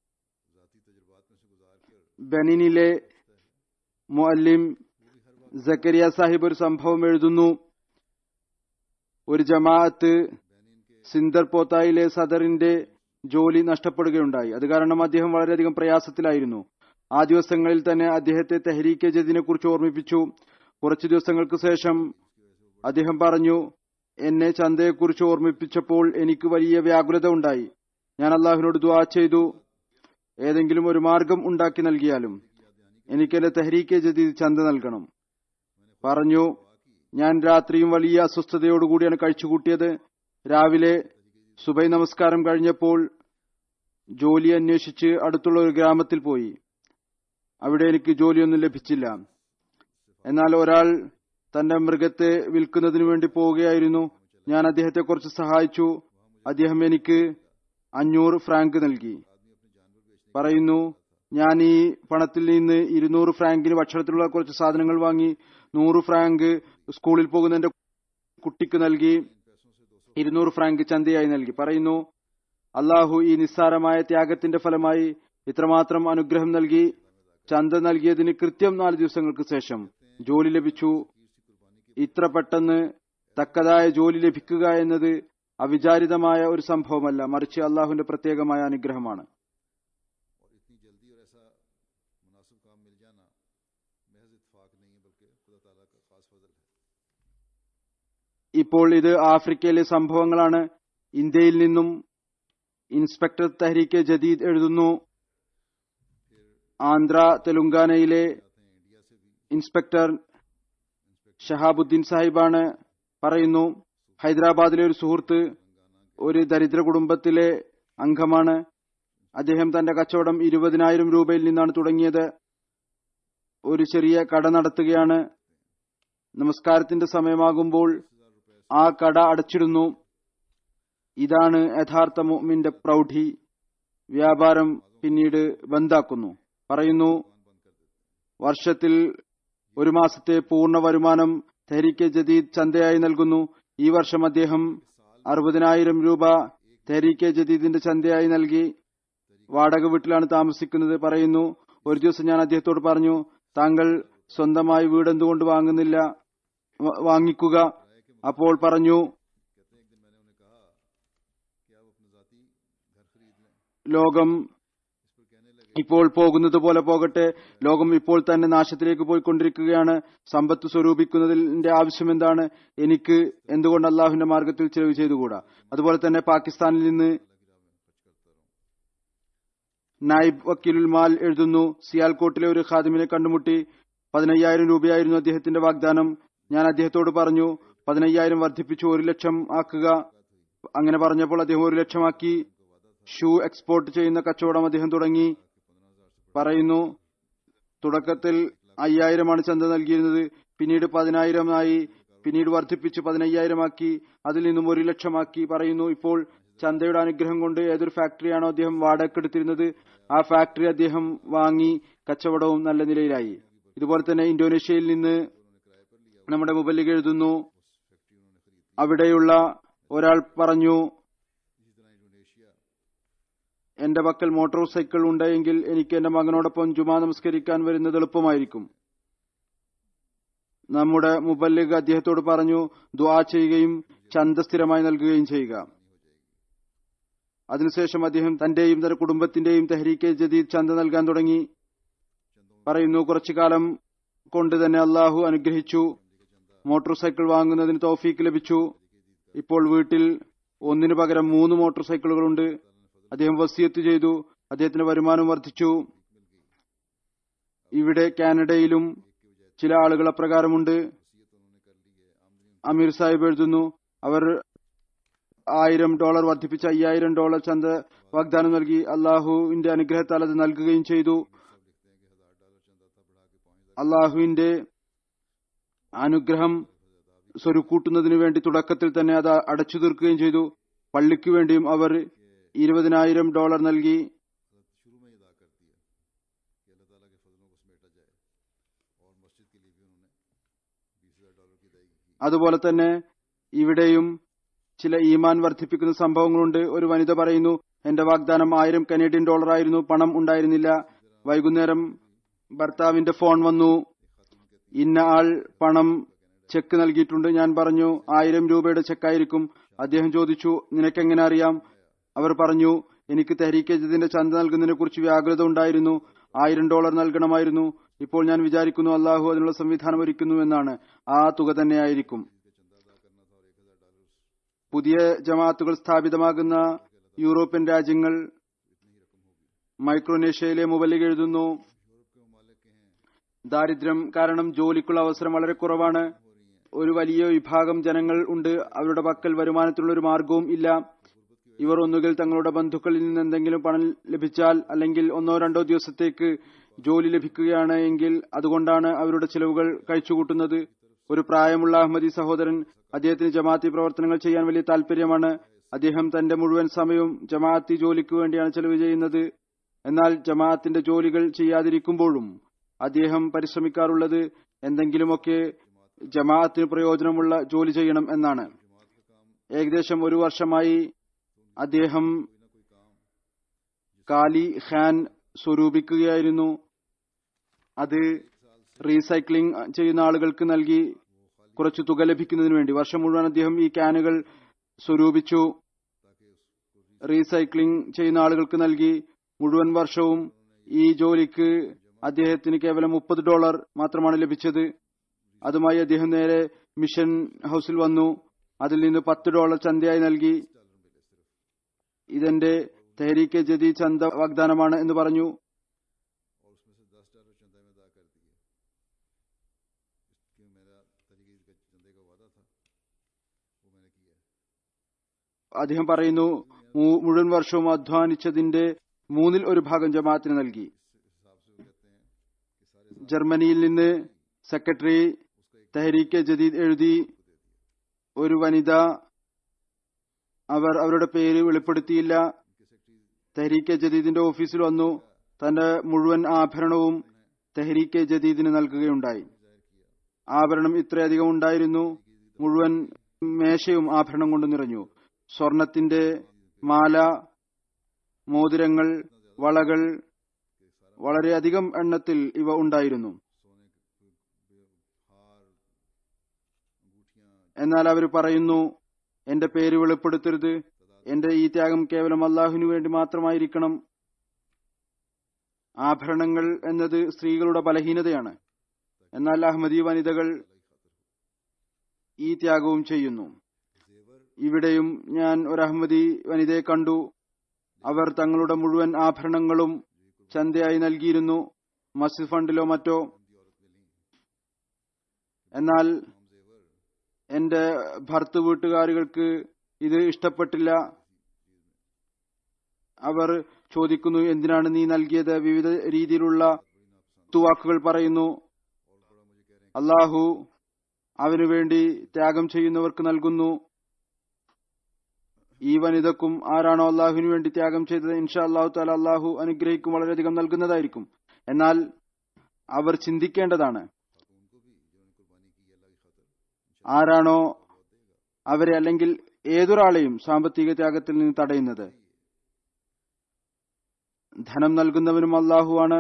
ബെനിനിലെ മുഅല്ലിം സക്കരിയ സാഹിബ് ഒരു സംഭവം എഴുതുന്നു. ഒരു ജമാഅത്ത് സിന്ദർ പോത്തായിലെ സദറിന്റെ ജോലി നഷ്ടപ്പെടുകയുണ്ടായി. അത് കാരണം അദ്ദേഹം വളരെയധികം പ്രയാസത്തിലായിരുന്നു. ആ ദിവസങ്ങളിൽ തന്നെ അദ്ദേഹത്തെ തെഹ്രീക്കെ ജദീദിനെ കുറിച്ച് ഓർമ്മിപ്പിച്ചു. കുറച്ചു ദിവസങ്ങൾക്ക് ശേഷം അദ്ദേഹം പറഞ്ഞു, എന്നെ ചന്തയെക്കുറിച്ച് ഓർമ്മിപ്പിച്ചപ്പോൾ എനിക്ക് വലിയ വ്യാകുലത ഉണ്ടായി. ഞാൻ അള്ളാഹുവിനോട് ദുആ ചെയ്തു, ഏതെങ്കിലും ഒരു മാർഗം ഉണ്ടാക്കി നൽകിയാലും എനിക്ക് എന്റെ തെഹ്രീക്കെ ജദീദ് ചന്ത നൽകണം. പറഞ്ഞു, ഞാൻ രാത്രിയും വലിയ അസ്വസ്ഥതയോടുകൂടിയാണ് കഴിച്ചുകൂട്ടിയത്. രാവിലെ സുബൈ നമസ്കാരം കഴിഞ്ഞപ്പോൾ ജോലി അന്വേഷിച്ച് അടുത്തുള്ള ഒരു ഗ്രാമത്തിൽ പോയി. അവിടെ എനിക്ക് ജോലിയൊന്നും ലഭിച്ചില്ല. എന്നാൽ ഒരാൾ തന്റെ മൃഗത്തെ വിൽക്കുന്നതിനു വേണ്ടി പോവുകയായിരുന്നു. ഞാൻ അദ്ദേഹത്തെ കുറച്ച് സഹായിച്ചു. അദ്ദേഹം എനിക്ക് അഞ്ഞൂറ് ഫ്രാങ്ക് നൽകി. പറയുന്നു, ഞാൻ ഈ പണത്തിൽ നിന്ന് ഇരുന്നൂറ് ഫ്രാങ്കിന് ഭക്ഷണത്തിലുള്ള കുറച്ച് സാധനങ്ങൾ വാങ്ങി, നൂറ് ഫ്രാങ്ക് സ്കൂളിൽ പോകുന്ന എന്റെ കുട്ടിക്ക് നൽകി, ഇരുന്നൂറ് ഫ്രാങ്ക് ചന്തയായി നൽകി. പറയുന്നു, അള്ളാഹു ഈ നിസ്സാരമായ ത്യാഗത്തിന്റെ ഫലമായി ഇത്രമാത്രം അനുഗ്രഹം നൽകി. ചന്ത നൽകിയതിന് കൃത്യം നാല് ദിവസങ്ങൾക്ക് ശേഷം ജോലി ലഭിച്ചു. ഇത്ര പെട്ടെന്ന് തക്കതായ ജോലി ലഭിക്കുക എന്നത് അവിചാരിതമായ ഒരു സംഭവമല്ല, മറിച്ച് അള്ളാഹുവിന്റെ പ്രത്യേകമായ അനുഗ്രഹമാണ്. ഇപ്പോൾ ഇത് ആഫ്രിക്കയിലെ സംഭവങ്ങളാണ്. ഇന്ത്യയിൽ നിന്നും ഇൻസ്പെക്ടർ തഹരീക്കെ ജദീദ് എഴുതുന്നു, ആന്ധ്ര തെലുങ്കാനയിലെ ഇൻസ്പെക്ടർ ഷഹാബുദ്ദീൻ സാഹിബാണ്. പറയുന്നു, ഹൈദരാബാദിലെ ഒരു സുഹൃത്ത് ഒരു ദരിദ്ര കുടുംബത്തിലെ അംഗമാണ്. അദ്ദേഹം തന്റെ കച്ചവടം ഇരുപതിനായിരം രൂപയിൽ നിന്നാണ് തുടങ്ങിയത്. ഒരു ചെറിയ കട നടത്തുകയാണ്. നമസ്കാരത്തിന്റെ സമയമാകുമ്പോൾ ആ കട അടച്ചിടുന്നു. ഇതാണ് യഥാർത്ഥ മുഅ്മിന്റെ പ്രൗഢി. വ്യാപാരം പിന്നീട് ബന്ദാക്കുന്നു. പറയുന്നു, വർഷത്തിൽ ഒരു മാസത്തെ പൂർണ്ണ വരുമാനം തെഹരീക്കെ ജദീദ് ചന്തയായി നൽകുന്നു. ഈ വർഷം അദ്ദേഹം അറുപതിനായിരം രൂപ തെഹരീക്കെ ജദീദിന്റെ ചന്തയായി നൽകി. വാടക വീട്ടിലാണ് താമസിക്കുന്നത്. പറയുന്നു, ഒരു ദിവസം ഞാൻ അദ്ദേഹത്തോട് പറഞ്ഞു, താങ്കൾ സ്വന്തമായി വീട് എന്തുകൊണ്ട് വാങ്ങുന്നില്ല, വാങ്ങിക്കുക. അപ്പോൾ പറഞ്ഞു, ലോകം ഇപ്പോൾ പോകുന്നത് പോലെ പോകട്ടെ. ലോകം ഇപ്പോൾ തന്നെ നാശത്തിലേക്ക് പോയിക്കൊണ്ടിരിക്കുകയാണ്. സമ്പത്ത് സ്വരൂപിക്കുന്നതിന്റെ ആവശ്യം എന്താണ്? എനിക്ക് എന്തുകൊണ്ട് അള്ളാഹുവിന്റെ മാർഗത്തിൽ ചെലവ് ചെയ്തുകൂടാ? അതുപോലെ തന്നെ പാകിസ്ഥാനിൽ നിന്ന് നായിബ് വക്കീലുൽ മാൽ എഴുതുന്നു, സിയാൽകോട്ടിലെ ഒരു ഖാദിമിനെ കണ്ടുമുട്ടി. പതിനയ്യായിരം രൂപയായിരുന്നു അദ്ദേഹത്തിന്റെ വാഗ്ദാനം. ഞാൻ അദ്ദേഹത്തോട് പറഞ്ഞു, പതിനയ്യായിരം വർദ്ധിപ്പിച്ചു ഒരു ലക്ഷം ആക്കുക. അങ്ങനെ പറഞ്ഞപ്പോൾ അദ്ദേഹം ഒരു ലക്ഷമാക്കി. ഷൂ എക്സ്പോർട്ട് ചെയ്യുന്ന കച്ചവടം അദ്ദേഹം തുടങ്ങി. പറയുന്നു, തുടക്കത്തിൽ അയ്യായിരമാണ് ചന്ത നൽകിയിരുന്നത്, പിന്നീട് പതിനായിരം ആയി, പിന്നീട് വർദ്ധിപ്പിച്ച് പതിനയ്യായിരം ആക്കി, അതിൽ നിന്നും ഒരു ലക്ഷമാക്കി. പറയുന്നു, ഇപ്പോൾ ചന്തയുടെ അനുഗ്രഹം കൊണ്ട് ഏതൊരു ഫാക്ടറിയാണോ അദ്ദേഹം വാടകയ്ക്കെടുത്തിരുന്നത്, ആ ഫാക്ടറി അദ്ദേഹം വാങ്ങി. കച്ചവടവും നല്ല നിലയിലായി. ഇതുപോലെ തന്നെ ഇന്തോനേഷ്യയിൽ നിന്ന് നമ്മുടെ മുബല്ലിഗ് എഴുതുന്നു, അവിടെയുള്ള ഒരാൾ പറഞ്ഞു, എന്റെ പക്കൽ മോട്ടോർ സൈക്കിൾ ഉണ്ടെങ്കിൽ എനിക്ക് എന്റെ മകനോടൊപ്പം ജുമാ നമസ്കരിക്കാൻ വരുന്നത് എളുപ്പമായിരിക്കും. നമ്മുടെ മുബല്ലിഗ് അദ്ദേഹത്തോട് പറഞ്ഞു, ദുആ ചെയ്യുകയും ചന്ത സ്ഥിരമായി നൽകുകയും ചെയ്യുക. അതിനുശേഷം അദ്ദേഹം തന്റെയും തന്റെ കുടുംബത്തിന്റെയും തെഹരീക്കെ ജദീദ് ചന്ത നൽകാൻ തുടങ്ങി. പറയുന്നു, കുറച്ചു കാലം കൊണ്ട് തന്നെ അള്ളാഹു അനുഗ്രഹിച്ചു. മോട്ടോർ സൈക്കിൾ വാങ്ങുന്നതിന് തൗഫീക്ക് ലഭിച്ചു. ഇപ്പോൾ വീട്ടിൽ ഒന്നിനു പകരം മൂന്ന് മോട്ടോർ സൈക്കിളുകളുണ്ട്. അദ്ദേഹം വസിയത്ത് ചെയ്തു. അദ്ദേഹത്തിന്റെ വരുമാനം വർദ്ധിച്ചു. ഇവിടെ കാനഡയിലും ചില ആളുകൾ അപ്രകാരമുണ്ട്. അമീർ സാഹിബ് എഴുതുന്നു, അവർ ആയിരം ഡോളർ വർദ്ധിപ്പിച്ച അയ്യായിരം ഡോളർ ചന്ത വാഗ്ദാനം നൽകി. അള്ളാഹുവിന്റെ അനുഗ്രഹത്താൽ അത് നൽകുകയും ചെയ്തു. അള്ളാഹുവിന്റെ അനുഗ്രഹം സ്വരുക്കൂട്ടുന്നതിനു വേണ്ടി തുടക്കത്തിൽ തന്നെ അത് അടച്ചു തീർക്കുകയും ചെയ്തു. പള്ളിക്കു വേണ്ടിയും അവർ ഇരുപതിനായിരം ഡോളർ നൽകി. അതുപോലെ തന്നെ ഇവിടെയും ചില ഈമാൻ വർദ്ധിപ്പിക്കുന്ന സംഭവങ്ങളുണ്ട്. ഒരു വനിത പറയുന്നു, എന്റെ വാഗ്ദാനം ആയിരം കനേഡിയൻ ഡോളർ ആയിരുന്നു, പണം ഉണ്ടായിരുന്നില്ല. വൈകുന്നേരം ഭർത്താവിന്റെ ഫോൺ വന്നു, ഇന്ന ആൾ പണം ചെക്ക് നൽകിയിട്ടുണ്ട്. ഞാൻ പറഞ്ഞു, ആയിരം രൂപയുടെ ചെക്കായിരിക്കും. അദ്ദേഹം ചോദിച്ചു, നിനക്കെങ്ങനെ അറിയാം? അവർ പറഞ്ഞു, എനിക്ക് തെഹരീക്കെ ജദീദിന്റെ ചന്ത നൽകുന്നതിനെ കുറിച്ച് വ്യാകുലത ഉണ്ടായിരുന്നു. ആയിരം ഡോളർ നൽകണമായിരുന്നു. ഇപ്പോൾ ഞാൻ വിചാരിക്കുന്നു അള്ളാഹു അതിനുള്ള സംവിധാനം ഒരുക്കുന്നു എന്നാണ്. ആ തുക തന്നെയായിരിക്കും. പുതിയ ജമാഅത്തുകൾ സ്ഥാപിതമാകുന്ന യൂറോപ്യൻ രാജ്യങ്ങൾ, മൈക്രോനേഷ്യയിലെ മുബല്ലിഗ് എഴുതുന്നു, ദാരിദ്ര്യം കാരണം ജോലിക്കുള്ള അവസരം വളരെ കുറവാണ്. ഒരു വലിയ വിഭാഗം ജനങ്ങൾ ഉണ്ട്, അവരുടെ പക്കൽ വരുമാനത്തിനുള്ള ഒരു മാർഗവും ഇല്ല. ഇവർ ഒന്നുകിൽ തങ്ങളുടെ ബന്ധുക്കളിൽ നിന്ന് എന്തെങ്കിലും പണം ലഭിച്ചാൽ, അല്ലെങ്കിൽ ഒന്നോ രണ്ടോ ദിവസത്തേക്ക് ജോലി ലഭിക്കുകയാണ് എങ്കിൽ അതുകൊണ്ടാണ് അവരുടെ ചിലവുകൾ കഴിച്ചുകൂട്ടുന്നത്. ഒരു പ്രായമുള്ള അഹമ്മദി സഹോദരൻ. അദ്ദേഹത്തിന് ജമാഅത്തി പ്രവർത്തനങ്ങൾ ചെയ്യാൻ വലിയ താല്പര്യമാണ്. അദ്ദേഹം തന്റെ മുഴുവൻ സമയവും ജമാഅത്തി ജോലിക്ക് വേണ്ടിയാണ് ചെലവ് ചെയ്യുന്നത്. എന്നാൽ ജമാഅത്തിന്റെ ജോലികൾ ചെയ്യാതിരിക്കുമ്പോഴും അദ്ദേഹം പരിശ്രമിക്കാറുള്ളത് എന്തെങ്കിലുമൊക്കെ ജമാഅത്തിന് പ്രയോജനമുള്ള ജോലി ചെയ്യണം എന്നാണ്. ഏകദേശം ഒരു വർഷമായി അദ്ദേഹം കാലി ഖാൻ സ്വരൂപിക്കുകയായിരുന്നു. അത് റീസൈക്ലിംഗ് ചെയ്യുന്ന ആളുകൾക്ക് നൽകി കുറച്ചു തുക ലഭിക്കുന്നതിന് വേണ്ടി വർഷം മുഴുവൻ അദ്ദേഹം ഈ ക്യാനുകൾ സ്വരൂപിച്ചു റീസൈക്ലിംഗ് ചെയ്യുന്ന ആളുകൾക്ക് നൽകി. മുഴുവൻ വർഷവും ഈ ജോലിക്ക് അദ്ദേഹത്തിന് കേവലം മുപ്പത് ഡോളർ മാത്രമാണ് ലഭിച്ചത്. അതുമായി അദ്ദേഹം നേരെ മിഷൻ ഹൌസിൽ വന്നു. അതിൽ നിന്ന് പത്ത് ഡോളർ ചന്തയായി നൽകി. ഇതെന്റെ തെഹരീക്കെ ജദീദ് ചന്ത വാഗ്ദാനമാണ് എന്ന് പറഞ്ഞു. അദ്ദേഹം പറയുന്നു, മുഴുവൻ വർഷവും അധ്വാനിച്ചതിന്റെ മൂന്നിൽ ഒരു ഭാഗം ജമാഅത്തിന് നൽകി. ജർമ്മനിയിൽ നിന്ന് സെക്രട്ടറി തെഹരീക്കെ ജദീദ് എഴുതി. ഒരു വനിത, അവർ അവരുടെ പേര് വെളിപ്പെടുത്തിയില്ല, തെഹരീക്കെ ജദീദിന്റെ ഓഫീസിൽ വന്നു. തന്റെ മുഴുവൻ ആഭരണവും തെഹരീക്കെ ജദീദിന് നൽകുകയുണ്ടായി. ആഭരണം ഇത്രയധികം ഉണ്ടായിരുന്നു. മുഴുവൻ മേശയും ആഭരണം കൊണ്ട് നിറഞ്ഞു. സ്വർണത്തിന്റെ മാല, മോതിരങ്ങൾ, വളകൾ, വളരെയധികം എണ്ണത്തിൽ ഇവ ഉണ്ടായിരുന്നു. എന്നാൽ അവർ പറയുന്നു, എന്റെ പേര് വെളിപ്പെടുത്തരുത്, എന്റെ ഈ ത്യാഗം കേവലം അള്ളാഹുവിനു വേണ്ടി മാത്രമായിരിക്കണം. ആഭരണങ്ങൾ എന്നത് സ്ത്രീകളുടെ ബലഹീനതയാണ്. എന്നാൽ അഹമ്മദി വനിതകൾ ഈ ത്യാഗവും ചെയ്യുന്നു. ഇവിടെയും ഞാൻ ഒരു അഹമ്മദി വനിതയെ കണ്ടു. അവർ തങ്ങളുടെ മുഴുവൻ ആഭരണങ്ങളും ചന്തയായി നൽകിയിരുന്നു, മസ്ജിദ് ഫണ്ടിലോ മറ്റോ. എന്നാൽ എന്റെ ഭർത്തു വീട്ടുകാരികൾക്ക് ഇത് ഇഷ്ടപ്പെട്ടില്ല. അവർ ചോദിക്കുന്നു, എന്തിനാണ് നീ നൽകിയത്? വിവിധ രീതിയിലുള്ള തുവാക്കുകൾ പറയുന്നു. അള്ളാഹു അവനു വേണ്ടി ത്യാഗം ചെയ്യുന്നവർക്ക് നൽകുന്നു. ഈ വനിതക്കും ആരാണോ അള്ളാഹുവിനു വേണ്ടി ത്യാഗം ചെയ്തത്, ഇൻഷാ അള്ളാഹു താല അള്ളാഹു അനുഗ്രഹിക്കും, വളരെയധികം നൽകുന്നതായിരിക്കും. എന്നാൽ അവർ ചിന്തിക്കേണ്ടതാണ്, ആരാണോ അവരെ അല്ലെങ്കിൽ ഏതൊരാളെയും സാമ്പത്തിക ത്യാഗത്തിൽ നിന്ന് തടയുന്നത്. ധനം നൽകുന്നവനും അള്ളാഹുവാണ്.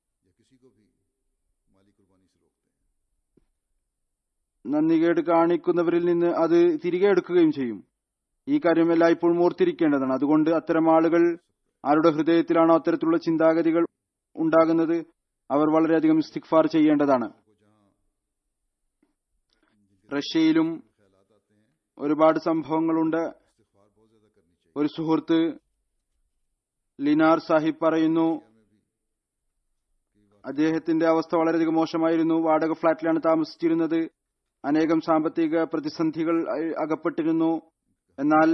നന്ദികേട് കാണിക്കുന്നവരിൽ നിന്ന് അത് തിരികെ എടുക്കുകയും ചെയ്യും. ഈ കാര്യം എല്ലായ്പ്പോഴും ഓർത്തിരിക്കേണ്ടതാണ്. അതുകൊണ്ട് അത്തരം ആളുകൾ ആരുടെ ഹൃദയത്തിലാണോ അത്തരത്തിലുള്ള ചിന്താഗതികൾ ഉണ്ടാകുന്നത്, അവർ വളരെയധികം ഇസ്തിഗ്ഫാർ ചെയ്യേണ്ടതാണ്. റഷ്യയിലും ഒരുപാട് സംഭവങ്ങളുണ്ട്. ഒരു സുഹൃത്ത് ലിനാർ സാഹിബ് പറയുന്നു, അദ്ദേഹത്തിന്റെ അവസ്ഥ വളരെയധികം മോശമായിരുന്നു. വാടക ഫ്ളാറ്റിലാണ് താമസിച്ചിരുന്നത്. അനേകം സാമ്പത്തിക പ്രതിസന്ധികൾ അകപ്പെട്ടിരുന്നു. എന്നാൽ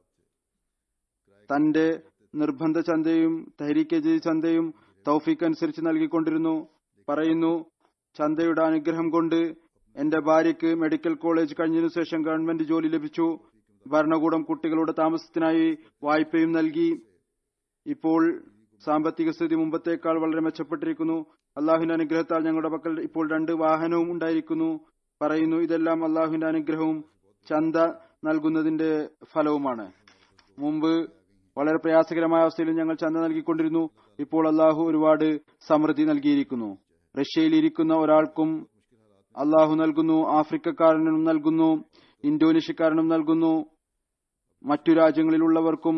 തന്റെ നിർബന്ധ ചന്തയും തെഹരീക്കെ ജദീദ് ചന്തയും തൗഫീഖ് അനുസരിച്ച് നൽകിക്കൊണ്ടിരുന്നു. പറയുന്നു, ചന്തയുടെ അനുഗ്രഹം കൊണ്ട് എന്റെ ഭാര്യയ്ക്ക് മെഡിക്കൽ കോളേജ് കഴിഞ്ഞതിനു ശേഷം ഗവൺമെന്റ് ജോലി ലഭിച്ചു. ഭരണകൂടം കുട്ടികളുടെ താമസത്തിനായി വായ്പയും നൽകി. ഇപ്പോൾ സാമ്പത്തിക സ്ഥിതി മുമ്പത്തേക്കാൾ വളരെ മെച്ചപ്പെട്ടിരിക്കുന്നു. അള്ളാഹുവിന്റെ അനുഗ്രഹത്താൽ ഞങ്ങളുടെ പക്കൽ ഇപ്പോൾ രണ്ട് വാഹനവും ഉണ്ടായിരിക്കുന്നു. പറയുന്നു, ഇതെല്ലാം അള്ളാഹുവിന്റെ അനുഗ്രഹവും ചന്ത നൽകുന്നതിന്റെ ഫലവുമാണ്. മുമ്പ് വളരെ പ്രയാസകരമായ അവസ്ഥയിലും ഞങ്ങൾ ചന്ത നൽകിക്കൊണ്ടിരുന്നു. ഇപ്പോൾ അള്ളാഹു ഒരുപാട് സമൃദ്ധി നൽകിയിരിക്കുന്നു. റഷ്യയിൽ ഇരിക്കുന്ന ഒരാൾക്കും അള്ളാഹു നൽകുന്നു, ആഫ്രിക്കക്കാരനും നൽകുന്നു, ഇന്തോനേഷ്യക്കാരനും നൽകുന്നു, മറ്റു രാജ്യങ്ങളിലുള്ളവർക്കും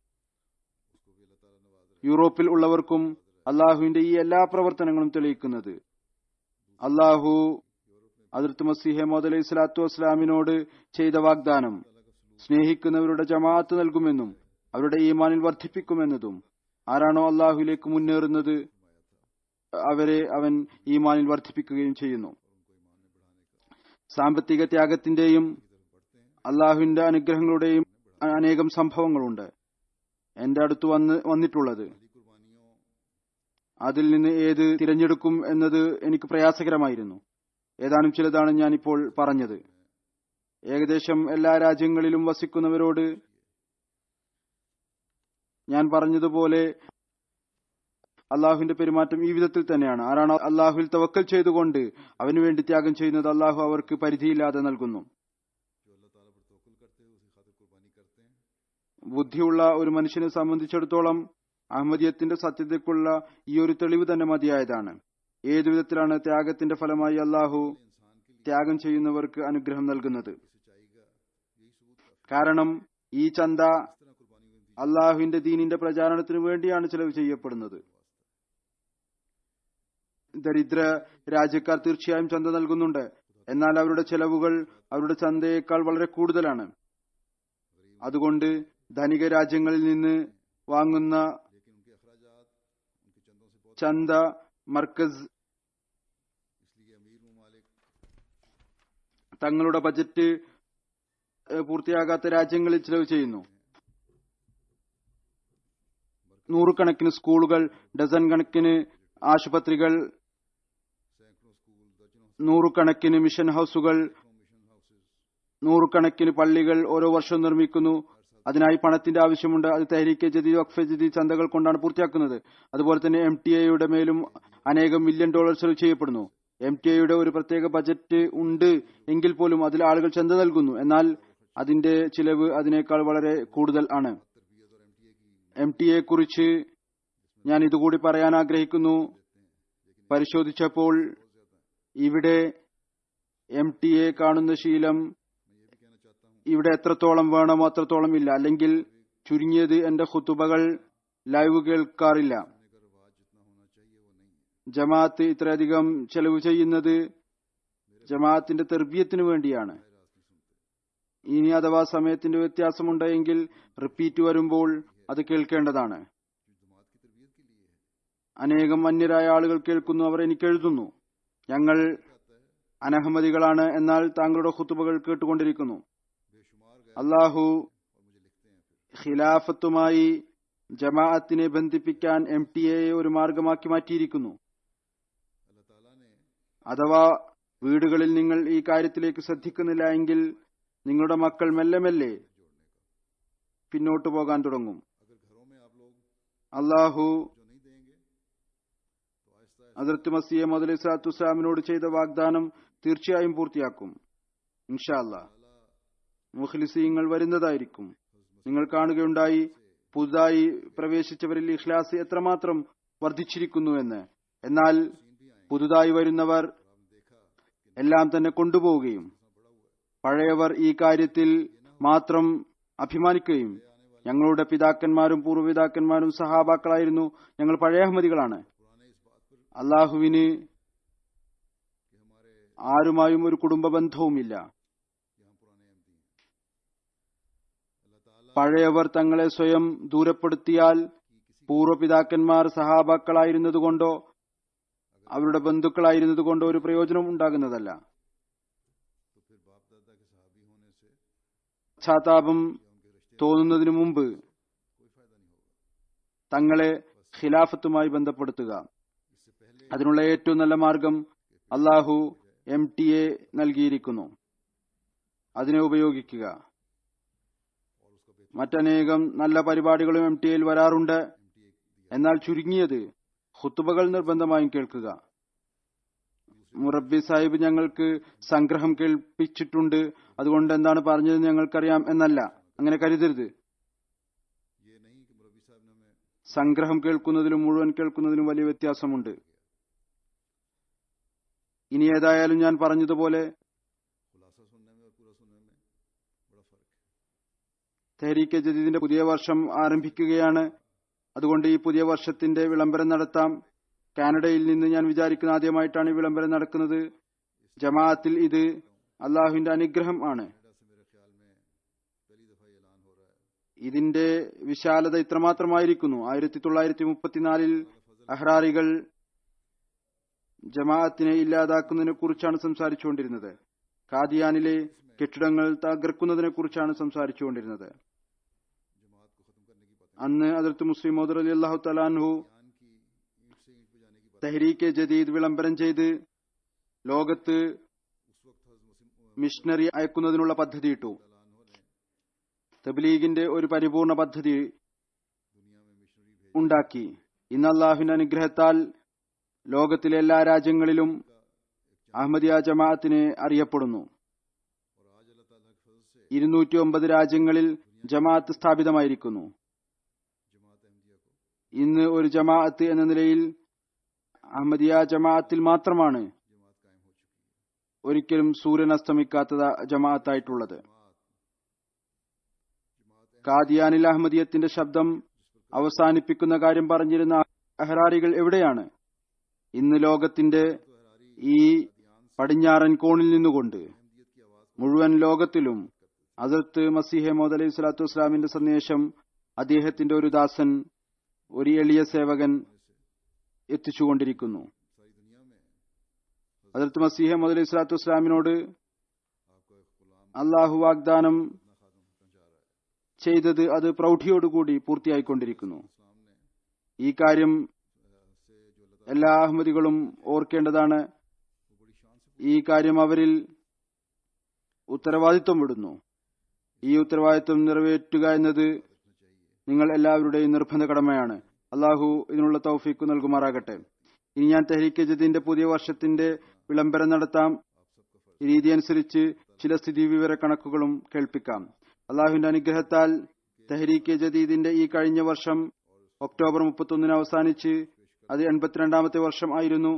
യൂറോപ്പിൽ ഉള്ളവർക്കും അള്ളാഹുവിന്റെ ഈ എല്ലാ പ്രവർത്തനങ്ങളും തെളിയിക്കുന്നത് അള്ളാഹു ഹദ്റത്ത് മസീഹ് മൗഊദ് അലൈഹി സ്വലാത്തു വസ്സലാമിനോട് ചെയ്ത വാഗ്ദാനം സ്നേഹിക്കുന്നവരുടെ ജമാഅത്ത് നൽകുമെന്നും അവരുടെ ഈമാനിൽ വർദ്ധിപ്പിക്കുമെന്നതും, ആരാണോ അള്ളാഹുവിലേക്ക് മുന്നേറുന്നത് അവരെ അവൻ ഈമാനിൽ വർദ്ധിപ്പിക്കുകയും ചെയ്യുന്നു. സാമ്പത്തിക ത്യാഗത്തിന്റെയും അള്ളാഹുവിന്റെ അനുഗ്രഹങ്ങളുടെയും അനേകം സംഭവങ്ങളുണ്ട് എന്റെ അടുത്ത് വന്ന് വന്നിട്ടുള്ളത്. അതിൽ നിന്ന് ഏത് തിരഞ്ഞെടുക്കും എന്നത് എനിക്ക് പ്രയാസകരമായിരുന്നു. ഏതാനും ചിലതാണ് ഞാനിപ്പോൾ പറഞ്ഞത്. ഏകദേശം എല്ലാ രാജ്യങ്ങളിലും വസിക്കുന്നവരോട് ഞാൻ പറഞ്ഞതുപോലെ അള്ളാഹുവിന്റെ പെരുമാറ്റം ഈ വിധത്തിൽ തന്നെയാണ്. ആരാണ് അള്ളാഹുവിൽ തവക്കൽ ചെയ്തുകൊണ്ട് അവന് വേണ്ടി ത്യാഗം ചെയ്യുന്നത്, അള്ളാഹു അവർക്ക് പരിധിയില്ലാതെ നൽകുന്നു. ബുദ്ധിയുള്ള ഒരു മനുഷ്യനെ സംബന്ധിച്ചിടത്തോളം അഹമ്മദിയത്തിന്റെ സത്യതയ്ക്കുള്ള ഈ ഒരു തെളിവ് തന്നെ മതിയായതാണ്. ഏതു വിധത്തിലാണ് ത്യാഗത്തിന്റെ ഫലമായി അള്ളാഹു ത്യാഗം ചെയ്യുന്നവർക്ക് അനുഗ്രഹം നൽകുന്നത്. കാരണം ഈ ചന്ത അള്ളാഹുവിന്റെ ദീനിന്റെ പ്രചാരണത്തിന് വേണ്ടിയാണ് ചെലവ് ചെയ്യപ്പെടുന്നത്. ദരിദ്ര രാജ്യക്കാർ തീർച്ചയായും ചന്ത നൽകുന്നുണ്ട്, എന്നാൽ അവരുടെ ചെലവുകൾ അവരുടെ ചന്തയേക്കാൾ വളരെ കൂടുതലാണ്. അതുകൊണ്ട് ധനിക രാജ്യങ്ങളിൽ നിന്ന് വാങ്ങുന്ന ചന്ത മർക്കസ് തങ്ങളുടെ ബജറ്റ് പൂർത്തിയാകാത്ത രാജ്യങ്ങളിൽ ചെലവ് ചെയ്യുന്നു. നൂറുകണക്കിന് സ്കൂളുകൾ, ഡസൻ കണക്കിന് ആശുപത്രികൾ, നൂറുകണക്കിന് മിഷൻ ഹൌസുകൾ, നൂറുകണക്കിന് പള്ളികൾ ഓരോ വർഷവും നിർമ്മിക്കുന്നു. അതിനായി പണത്തിന്റെ ആവശ്യമുണ്ട്. അത് തെഹ്രീക്കെ ജദീദ്, വഖഫെ ജദീദ് ചന്തകൾ കൊണ്ടാണ് പൂർത്തിയാക്കുന്നത്. അതുപോലെ തന്നെ എം ടി എയുടെ മേലും അനേകം മില്യൺ ഡോളർ ചെലവ് ചെയ്യപ്പെടുന്നു. എം ടി എയുടെ ഒരു പ്രത്യേക ബജറ്റ് ഉണ്ട് എങ്കിൽ പോലും അതിൽ ആളുകൾ ചന്ത നൽകുന്നു, എന്നാൽ അതിന്റെ ചിലവ് അതിനേക്കാൾ വളരെ കൂടുതൽ ആണ്. എം ടി എ കുറിച്ച് ഞാൻ ഇതുകൂടി പറയാൻ ആഗ്രഹിക്കുന്നു. പരിശോധിച്ചപ്പോൾ ഇവിടെ എം ടി എ കാണുന്ന ശീലം ഇവിടെ എത്രത്തോളം വേണമോ അത്രത്തോളം ഇല്ല. അല്ലെങ്കിൽ ചുരുങ്ങിയത് എന്റെ ഖുതുബകൾ ലൈവ് കേൾക്കാറില്ല. ജമാഅത്ത് ഇത്രയധികം ചെലവ് ചെയ്യുന്നത് ജമാഅത്തിന്റെ തെർബിയത്തിന് വേണ്ടിയാണ്. ഇനി അഥവാ സമയത്തിന്റെ വ്യത്യാസമുണ്ടെങ്കിൽ റിപ്പീറ്റ് വരുമ്പോൾ അത് കേൾക്കേണ്ടതാണ്. അനേകം അന്യരായ ആളുകൾ കേൾക്കുന്നു. അവർ എനിക്ക് എഴുതുന്നു, ഞങ്ങൾ അനഹമ്മദികളാണ്, എന്നാൽ താങ്കളുടെ ഖുതുബകൾ കേട്ടുകൊണ്ടിരിക്കുന്നു. അള്ളാഹു ഖിലാഫത്തുമായി ജമാഅത്തിനെ ബന്ധിപ്പിക്കാൻ എം ടി എ ഒരു മാർഗമാക്കി മാറ്റിയിരിക്കുന്നു. അഥവാ വീടുകളിൽ നിങ്ങൾ ഈ കാര്യത്തിലേക്ക് ശ്രദ്ധിക്കുന്നില്ല എങ്കിൽ നിങ്ങളുടെ മക്കൾ മെല്ലെ മെല്ലെ പിന്നോട്ടു പോകാൻ തുടങ്ങും. അള്ളാഹു ഹദ്റത്ത് മസീഹ് മൗഊദ് അലൈഹി സ്വലാത്തു വസ്സലാമിനോട് ചെയ്ത വാഗ്ദാനം തീർച്ചയായും പൂർത്തിയാക്കും. ഇൻഷാ അല്ലാഹ് മുഖ്ലിസീങ്ങൾ വരുന്നതായിരിക്കും. നിങ്ങൾ കാണുകയുണ്ടായി പുതുതായി പ്രവേശിച്ചവരിൽ ഇഖ്ലാസ് എത്രമാത്രം വർദ്ധിച്ചിരിക്കുന്നു എന്ന്. എന്നാൽ പുതുതായി വരുന്നവർ എല്ലാം തന്നെ കൊണ്ടുപോവുകയും പഴയവർ ഈ കാര്യത്തിൽ മാത്രം അഭിമാനിക്കുകയും ഞങ്ങളുടെ പിതാക്കന്മാരും പൂർവ്വപിതാക്കന്മാരും സഹാബാക്കളായിരുന്നു, ഞങ്ങൾ പഴയ അഹമ്മദികളാണ്, അള്ളാഹുവിന് ആരുമായും ഒരു കുടുംബ ബന്ധവുമില്ല. പഴയവർ തങ്ങളെ സ്വയം ദൂരപ്പെടുത്തിയാൽ പൂർവ്വപിതാക്കന്മാർ സഹാബാക്കളായിരുന്നതുകൊണ്ടോ അവരുടെ ബന്ധുക്കളായിരുന്നതുകൊണ്ടോ ഒരു പ്രയോജനം ഉണ്ടാകുന്നതല്ല. പശ്ചാത്താപം തോന്നുന്നതിനു മുമ്പ് തങ്ങളെ ഖിലാഫത്തുമായി ബന്ധപ്പെടുത്തുക. അതിനുള്ള ഏറ്റവും നല്ല മാർഗം അള്ളാഹു എം ടി എ നൽകിയിരിക്കുന്നു, അതിനെ ഉപയോഗിക്കുക. മറ്റനേകം നല്ല പരിപാടികളും എം ടി എയിൽ വരാറുണ്ട്, എന്നാൽ ചുരുങ്ങിയത് ഖുതുബകൾ നിർബന്ധമായും കേൾക്കുക. മുറബ്ബി സാഹിബ് ഞങ്ങൾക്ക് സംഗ്രഹം കേൾപ്പിച്ചിട്ടുണ്ട്, അതുകൊണ്ട് എന്താണ് പറഞ്ഞത് ഞങ്ങൾക്കറിയാം എന്നല്ല, അങ്ങനെ കരുതരുത്. സംഗ്രഹം കേൾക്കുന്നതിലും മുഴുവൻ കേൾക്കുന്നതിലും വലിയ വ്യത്യാസമുണ്ട്. ഇനി ഏതായാലും ഞാൻ പറഞ്ഞതുപോലെ തെഹ്രീക്കെ ജദീദിന്റെ പുതിയ വർഷം ആരംഭിക്കുകയാണ്. അതുകൊണ്ട് ഈ പുതിയ വർഷത്തിന്റെ വിളംബരം നടത്താം. കാനഡയിൽ നിന്ന് ഞാൻ വിചാരിക്കുന്ന ആദ്യമായിട്ടാണ് ഈ വിളംബരം നടക്കുന്നത്. ജമാഅത്തിൽ ഇത് അള്ളാഹുവിന്റെ അനുഗ്രഹം ആണ്. ഇതിന്റെ വിശാലത ഇത്രമാത്രമായിരിക്കുന്നു. ആയിരത്തി തൊള്ളായിരത്തി മുപ്പത്തിനാലിൽ അഹ്റാറികൾ ജമാഅത്തിനെ ഇല്ലാതാക്കുന്നതിനെ കുറിച്ചാണ് സംസാരിച്ചുകൊണ്ടിരുന്നത്. ഖാദിയാനിലെ കെട്ടിടങ്ങൾ തകർക്കുന്നതിനെ കുറിച്ചാണ് സംസാരിച്ചുകൊണ്ടിരുന്നത്. അന്ന് ഹദ്റത്ത് മുസ്ലിം മൗഊദ് റളിയല്ലാഹു തആല അൻഹു തെഹ്രീക്കെ ജദീദ് വിളംബരം ചെയ്ത് ലോകത്ത് മിഷണറി അയക്കുന്നതിനുള്ള പദ്ധതിയിട്ടു. തബ്ലീഗിന്റെ ഒരു പരിപൂർണ പദ്ധതി ഉണ്ടാക്കി. ഇന്ന് അള്ളാഹുവിന്റെ അനുഗ്രഹത്താൽ ലോകത്തിലെ എല്ലാ രാജ്യങ്ങളിലും അഹമ്മദിയ ജമാഅത്തിനെ അറിയപ്പെടുന്നു. ഇരുന്നൂറ്റി ഒമ്പത് രാജ്യങ്ങളിൽ ജമാഅത്ത് സ്ഥാപിതമായിരിക്കുന്നു. ഇന്ന് ഒരു ജമാഅത്ത് എന്ന നിലയിൽ അഹമ്മദിയ ജമാഅത്തിൽ മാത്രമാണ് ഒരിക്കലും സൂര്യൻ അസ്തമിക്കാത്ത ജമാഅത്തായിട്ടുള്ളത്. കാദിയാനിൽ അഹമ്മദിയത്തിന്റെ ശബ്ദം അവസാനിപ്പിക്കുന്ന കാര്യം പറഞ്ഞിരുന്ന അഹ്റാരികൾ എവിടെയാണ്? ഇന്ന് ലോകത്തിന്റെ ഈ പടിഞ്ഞാറൻ കോണിൽ നിന്നുകൊണ്ട് മുഴുവൻ ലോകത്തിലും ഹസ്രത്ത് മസീഹ് മൗഊദ് അലൈഹി സ്വലാത്തു വസ്സലാമിന്റെ സന്ദേശം അദ്ദേഹത്തിന്റെ ഒരു ദാസൻ, ഒരു എളിയ സേവകൻ എത്തിച്ചുകൊണ്ടിരിക്കുന്നു. ഹസ്രത്ത് മസീഹ് മൗഊദ് അലൈഹി സ്വലാത്തു വസ്സലാമിനോട് അള്ളാഹു വാഗ്ദാനം ചെയ്തത് അത് പ്രൗഢിയോടുകൂടി പൂർത്തിയായിക്കൊണ്ടിരിക്കുന്നു. ഈ കാര്യം എല്ലാ അഹമ്മദികളും ഓർക്കേണ്ടതാണ്. ഈ കാര്യം അവരിൽ ഉത്തരവാദിത്വം വിടുന്നു. ഈ ഉത്തരവാദിത്വം നിറവേറ്റുക എന്നത് നിങ്ങൾ എല്ലാവരുടെയും നിർബന്ധ കടമയാണ്. അള്ളാഹു ഇതിനുള്ള തൗഫീഖ് നൽകുമാറാകട്ടെ. ഇനി ഞാൻ തെഹ്രീക്ക് ജദീദിന്റെ പുതിയ വർഷത്തിന്റെ വിളംബരം നടത്താം. രീതി അനുസരിച്ച് ചില സ്ഥിതി വിവര കണക്കുകളും കേൾപ്പിക്കാം. അള്ളാഹുവിന്റെ അനുഗ്രഹത്താൽ തെഹ്രീക്ക് ജദീദിന്റെ ഈ കഴിഞ്ഞ വർഷം ഒക്ടോബർ മുപ്പത്തൊന്നിന് അവസാനിച്ച് അത് എൺപത്തിരണ്ടാമത്തെ വർഷം ആയിരുന്നു.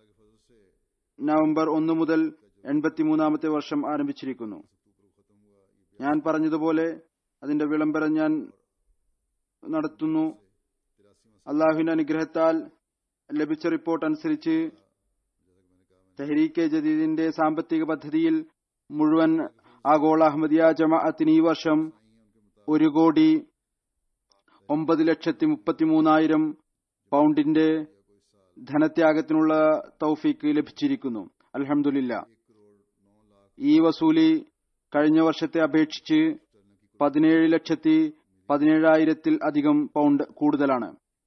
നവംബർ ഒന്ന് മുതൽ എൺപത്തിമൂന്നാമത്തെ വർഷം ആരംഭിച്ചിരിക്കുന്നു. ഞാൻ പറഞ്ഞതുപോലെ അതിന്റെ വിളംബരം ഞാൻ നടത്തുന്നു. അള്ളാഹുവിന്റെ അനുഗ്രഹത്താൽ ലഭിച്ച റിപ്പോർട്ട് അനുസരിച്ച് തെഹ്രീക്ക് ജദീദിന്റെ സാമ്പത്തിക പദ്ധതിയിൽ മുഴുവൻ ആഗോള അഹമ്മദിയ ജമാഅത്തിന് ഈ വർഷം ഒരു കോടി ഒമ്പത് ലക്ഷത്തി മുപ്പത്തി മൂന്നായിരം പൗണ്ടിന്റെ ധനത്യാഗത്തിനുള്ള തൗഫീക്ക് ലഭിച്ചിരിക്കുന്നു. അൽഹംദുലില്ലാഹ്. ഈ വസൂലി കഴിഞ്ഞ വർഷത്തെ അപേക്ഷിച്ച് പതിനേഴ് ലക്ഷത്തി പതിനേഴായിരത്തിൽ അധികം പൗണ്ട് കൂടുതലാണ്.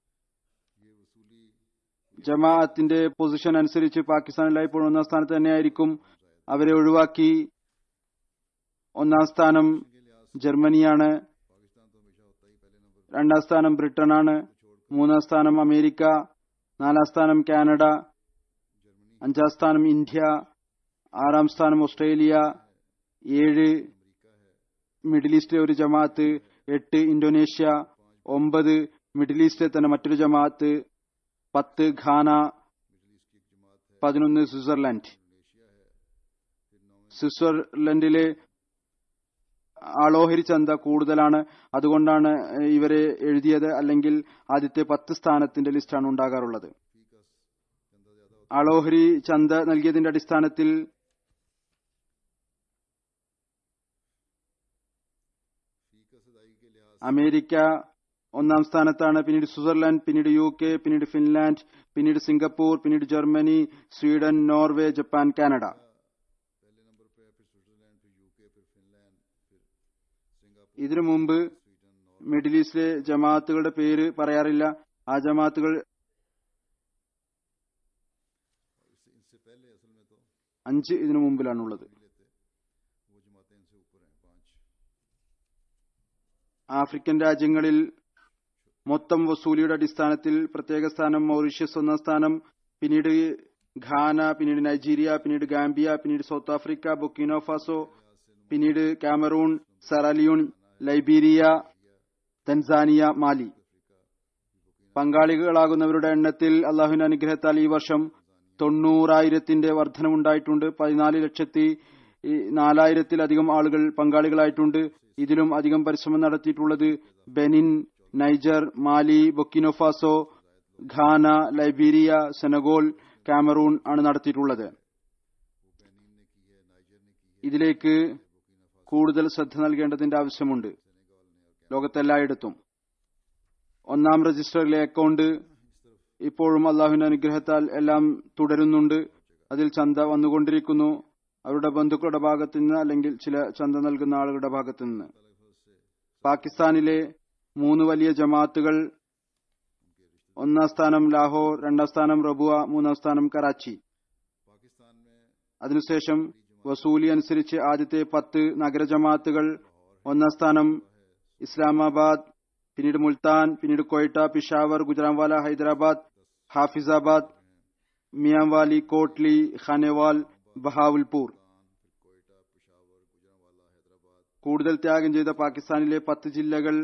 ജമാഅത്തിന്റെ പൊസിഷൻ അനുസരിച്ച് പാകിസ്ഥാനിലായി ഇപ്പോൾ ഒന്നാം സ്ഥാനത്ത് തന്നെയായിരിക്കും. അവരെ ഒഴിവാക്കി ഒന്നാം സ്ഥാനം ജർമ്മനിയാണ്, രണ്ടാം സ്ഥാനം ബ്രിട്ടനാണ്, മൂന്നാം സ്ഥാനം അമേരിക്ക, നാലാം സ്ഥാനം കാനഡ, അഞ്ചാം സ്ഥാനം ഇന്ത്യ, ആറാം സ്ഥാനം ഓസ്ട്രേലിയ, ഏഴ് മിഡിൽ ഈസ്റ്റിലെ ഒരു ജമാഅത്ത്, എട്ട് ഇന്തോനേഷ്യ, ഒമ്പത് മിഡിൽ ഈസ്റ്റിലെ തന്നെ മറ്റൊരു ജമാഅത്ത്, പത്ത് ഘാന, പതിനൊന്ന് സ്വിറ്റ്സർലൻഡ്. സ്വിറ്റ്സർലൻഡിലെ ആളോഹരി ചന്ത കൂടുതലാണ്, അതുകൊണ്ടാണ് ഇവരെ എഴുതിയത്. അല്ലെങ്കിൽ ആദ്യത്തെ പത്ത് സ്ഥാനത്തിന്റെ ലിസ്റ്റാണ് ഉണ്ടാകാറുള്ളത്. ആളോഹരി ചന്ത നൽകിയതിന്റെ അടിസ്ഥാനത്തിൽ അമേരിക്ക ഒന്നാം സ്ഥാനത്താണ്, പിന്നീട് സ്വിറ്റ്സർലൻഡ്, പിന്നീട് യു കെ, പിന്നീട് ഫിൻലാൻഡ്, പിന്നീട് സിംഗപ്പൂർ, പിന്നീട് Germany, Sweden, Norway, Japan, Canada. ഇതിനു മുമ്പ് മിഡിൽ ഈസ്റ്റിലെ ജമാഅത്തുകളുടെ പേര് പറയാറില്ല. ആ ജമാഅത്തുകൾ അഞ്ച് ഇതിനു മുമ്പിലാണുള്ളത്. ആഫ്രിക്കൻ രാജ്യങ്ങളിൽ മൊത്തം വസൂലിയുടെ അടിസ്ഥാനത്തിൽ പ്രത്യേക സ്ഥാനം മൗറീഷ്യസ് ഒന്നാം സ്ഥാനം, പിന്നീട് ഘാന, പിന്നീട് നൈജീരിയ, പിന്നീട് ഗാംബിയ, പിന്നീട് സൗത്ത് ആഫ്രിക്ക, ബുർക്കിന ഫാസോ, പിന്നീട് Cameroon, Sierra Leone, Liberia, Tanzania, Mali. പങ്കാളികളാകുന്നവരുടെ എണ്ണത്തിൽ അള്ളാഹുവിന്റെ അനുഗ്രഹത്താൽ ഈ വർഷം തൊണ്ണൂറായിരത്തിന്റെ വർധനമുണ്ടായിട്ടുണ്ട്. പതിനാല് ലക്ഷത്തി നാലായിരത്തിലധികം ആളുകൾ പങ്കാളികളായിട്ടുണ്ട്. ഇതിലും അധികം പരിശ്രമം നടത്തിയിട്ടുള്ളത് Benin, Niger, Mali, Burkina Faso, Ghana, Liberia, Senegal, Cameroon ആണ് നടത്തിയിട്ടുള്ളത്. ഇതിലേക്ക് കൂടുതൽ ശ്രദ്ധ നൽകേണ്ടതിന്റെ ആവശ്യമുണ്ട്. ലോകത്തെല്ലായിടത്തും ഒന്നാം രജിസ്റ്ററിലെ അക്കൗണ്ട് ഇപ്പോഴും അള്ളാഹുവിന്റെ അനുഗ്രഹത്താൽ എല്ലാം തുടരുന്നുണ്ട്. അതിൽ ചന്ത വന്നുകൊണ്ടിരിക്കുന്നു, അവരുടെ ബന്ധുക്കളുടെ ഭാഗത്തു നിന്ന് അല്ലെങ്കിൽ ചില ചന്ത നൽകുന്ന ആളുകളുടെ ഭാഗത്തു നിന്ന്. പാകിസ്ഥാനിലെ മൂന്ന് വലിയ ജമാഅത്തുകൾ, ഒന്നാം സ്ഥാനം ലാഹോർ, രണ്ടാം സ്ഥാനം റബുവ, മൂന്നാം സ്ഥാനം കറാച്ചി. അതിനുശേഷം വസൂലി അനുസരിച്ച് ആദ്യത്തെ പത്ത് നഗര ജമാഅത്തുകൾ ഒന്നാം സ്ഥാനം ഇസ്ലാമാബാദ്, പിന്നീട് മുൽത്താൻ, പിന്നീട് ക്വയ്റ്റ, പിഷാവർ, ഗുജറാംവാല, ഹൈദരാബാദ്, ഹാഫിസാബാദ്, മിയാംവാലി, കോട്ട്ലി, ഖാനേവാൽ, ബഹാവൽപൂർ. കൂടുതൽ ത്യാഗം ചെയ്ത പാകിസ്ഥാനിലെ പത്ത് ജില്ലകൾ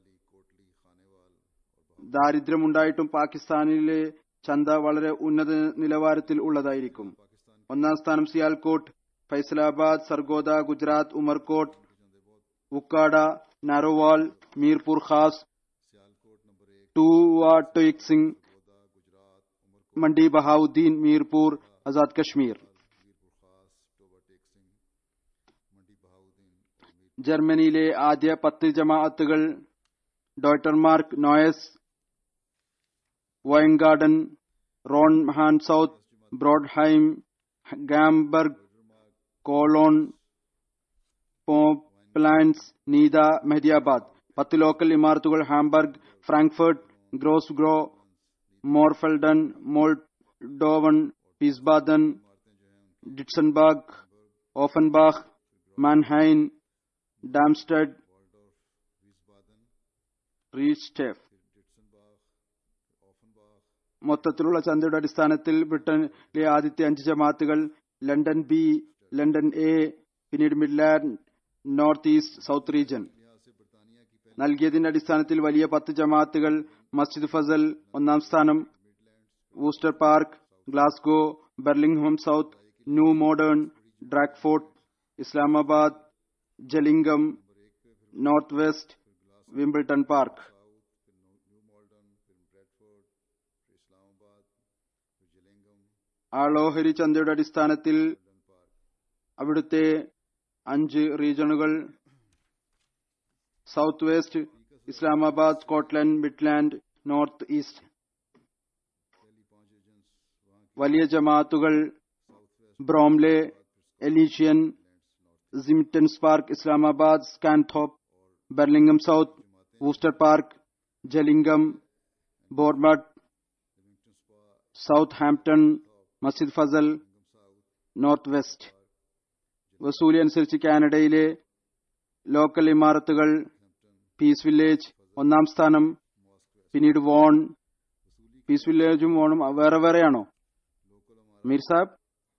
ദാരിദ്ര്യമുണ്ടായിട്ടും പാകിസ്ഥാനിലെ ചന്ത വളരെ ഉന്നത നിലവാരത്തിൽ ഉള്ളതായിരിക്കും. ഒന്നാം സ്ഥാനം സിയാൽകോട്ട്, ഫൈസലാബാദ്, സർഗോദ, ഗുജറാത്ത്, ഉമർകോട്ട്, ഉക്കാഡ, നാരോവാൽ, മീർപൂർ ഖാസ്, ടൂവാ ടോയിക് സിംഗ്, മണ്ഡി ബഹാവുദ്ദീൻ, മീർപൂർ, ആസാദ് കശ്മീർ. ജർമ്മനിയിലെ ആദ്യ പത്ത് ജമാഅത്തുകൾ ഡോട്ടർമാർക്ക്, നോയസ്, വോയൻഗാർഡൻ, റോൺഹാൻ സൗത്ത്, ബ്രോഡ്ഹൈം, ഗാംബർഗ്, കോളോൺ, പോപ്ലാൻഡ്സ്, നീത, മെഹദിയാബാദ്. പത്ത് ലോക്കൽ ഇമാരത്തുകൾ ഹാംബർഗ്, ഫ്രാങ്ക്ഫർട്ട്, ഗ്രോസ്ഗ്രോ, മോർഫെൽഡൻ, മോൾഡോവൺ, പീസ്ബാദൻ, ഡിറ്റ്സൺബർഗ്, ഓഫൻബാഖ്, മാൻഹൈൻ, ഡാംസ്റ്റഡ്, റീസ്റ്റെഫ്. മൊത്തത്തിലുള്ള ചന്തയുടെ അടിസ്ഥാനത്തിൽ ബ്രിട്ടനിലെ ആദ്യത്തെ അഞ്ച് ജമാഅത്തുകൾ ലണ്ടൻ ബി, ലണ്ടൻ എ, പിന്നീട് Midland, North East, South region. നൽകിയതിന്റെ അടിസ്ഥാനത്തിൽ വലിയ പത്ത് ജമാഅത്തുകൾ മസ്ജിദ് ഫസൽ ഒന്നാം സ്ഥാനം, Worcester Park, Glasgow, Birmingham South, New Malden, Bradford, Islamabad, Gillingham, North West, Wimbledon park. ആളോഹരി ചന്തയുടെ അടിസ്ഥാനത്തിൽ അവിടുത്തെ അഞ്ച് റീജണുകൾ South West, Islamabad, Scotland, Midland, North East. വലിയ ജമാഅത്തുകൾ ബ്രോംലെ, എലീഷ്യൻ, സിംറ്റൻസ് Park, Islamabad, Scunthorpe, Birmingham South, Worcester Park, Gillingham, Bournemouth, Southampton, Masjid Fazl, North West. വസൂലി അനുസരിച്ച് കാനഡയിലെ ലോക്കൽ ഇമാരത്തുകൾ പീസ് വില്ലേജ് ഒന്നാം സ്ഥാനം, പിന്നീട് വോൺ. പീസ് വില്ലേജും വോണും വേറെ വേറെയാണോ മീർ സാബ്?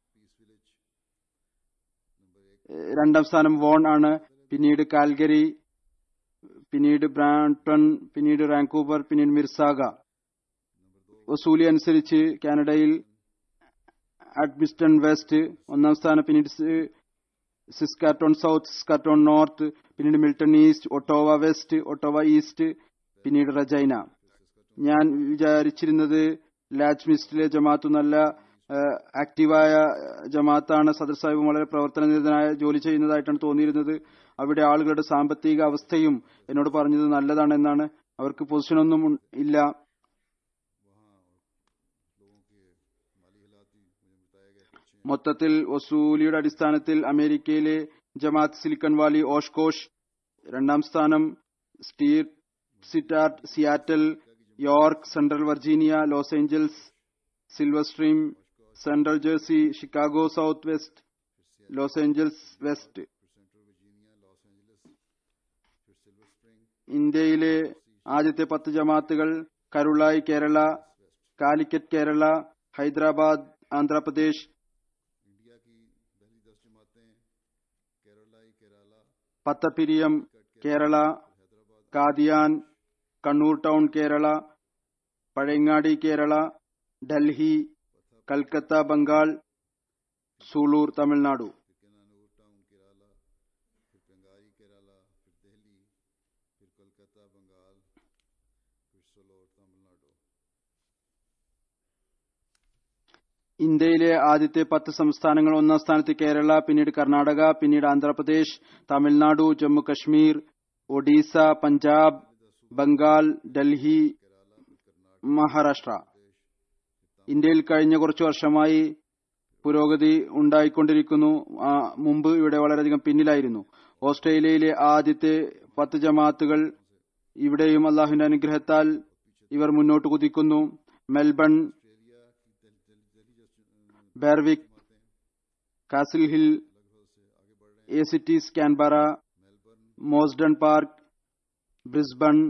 രണ്ടാം സ്ഥാനം വോൺ ആണ്, പിന്നീട് കാൽഗരി, പിന്നീട് ബ്രാംപ്ടൺ, പിന്നീട് റാങ്കൂവർ, പിന്നീട് മിർസാഗ. വസൂലി അനുസരിച്ച് കാനഡയിൽ അഡ്മിസ്റ്റൺ വെസ്റ്റ് ഒന്നാം സ്ഥാനം, പിന്നീട് സിസ്കാർട്ടോൺ സൗത്ത്, സിസ്കാർട്ടോൺ നോർത്ത്, പിന്നീട് Milton East, Ottawa West, Ottawa East, പിന്നീട് റജൈന. ഞാൻ വിചാരിച്ചിരുന്നത് ലാച്ച്മിസ്റ്റിലെ ജമാഅത്ത് നല്ല ആക്റ്റീവായ ജമാഅത്താണ്. സദർ സാഹിബും വളരെ പ്രവർത്തനനിരതനായ ജോലി ചെയ്യുന്നതായിട്ടാണ് തോന്നിയിരുന്നത്. അവിടെ ആളുകളുടെ സാമ്പത്തിക അവസ്ഥയും എന്നോട് പറഞ്ഞത് നല്ലതാണ് എന്നാണ്. അവർക്ക് പൊസിഷനൊന്നും ഇല്ല. മൊത്തത്തിൽ വസൂലിയുടെ അടിസ്ഥാനത്തിൽ അമേരിക്കയിലെ ജമാഅത്ത് സിലിക്കൺ വാലി, ഓഷ്കോഷ് രണ്ടാം സ്ഥാനം, സ്റ്റീവ് സിറ്റാർട്ട്, Seattle, York, Central Virginia, Los Angeles, Silver Stream, Central Jersey, Chicago South West, Los Angeles West. ഇന്ത്യയിലെ ആദ്യത്തെ പത്ത് ജമാഅത്തുകൾ കരുളായി കേരള, കാലിക്കറ്റ് കേരള, ഹൈദരാബാദ് ആന്ധ്രാപ്രദേശ്, പത്തപ്പിരിയം കേരള, കാദിയാൻ, കണ്ണൂർ ടൗൺ കേരള, പഴയങ്ങാടി കേരള, ഡൽഹി, കൽക്കത്ത ബംഗാൾ, സൂളൂർ തമിഴ്നാടു. ഇന്ത്യയിലെ ആദ്യത്തെ പത്ത് സംസ്ഥാനങ്ങൾ ഒന്നാം സ്ഥാനത്ത് കേരള, പിന്നീട് കർണാടക, പിന്നീട് ആന്ധ്രാപ്രദേശ്, തമിഴ്നാടു, ജമ്മു കശ്മീർ, ഒഡീസ, പഞ്ചാബ്, ബംഗാൾ, ഡൽഹി, മഹാരാഷ്ട്ര. ഇന്ത്യയിൽ കഴിഞ്ഞ കുറച്ചു വർഷമായി പുരോഗതി ഉണ്ടായിക്കൊണ്ടിരിക്കുന്നു. മുമ്പ് ഇവിടെ വളരെയധികം പിന്നിലായിരുന്നു. ഓസ്ട്രേലിയയിലെ ആദ്യത്തെ പത്ത് ജമാഅത്തുകൾ ഇവിടെയും അള്ളാഹുവിന്റെ അനുഗ്രഹത്താൽ ഇവർ മുന്നോട്ട് കുതിക്കുന്നു. Melbourne, Berwick, Castle Hill, A Cities Canberra, Mosden Park, Brisbane,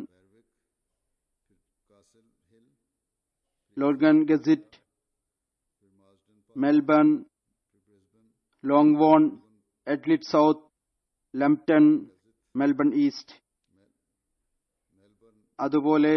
Logan Gazette, Melbourne, Longwon, Adelaide South, Lambton, Melbourne East. അതുപോലെ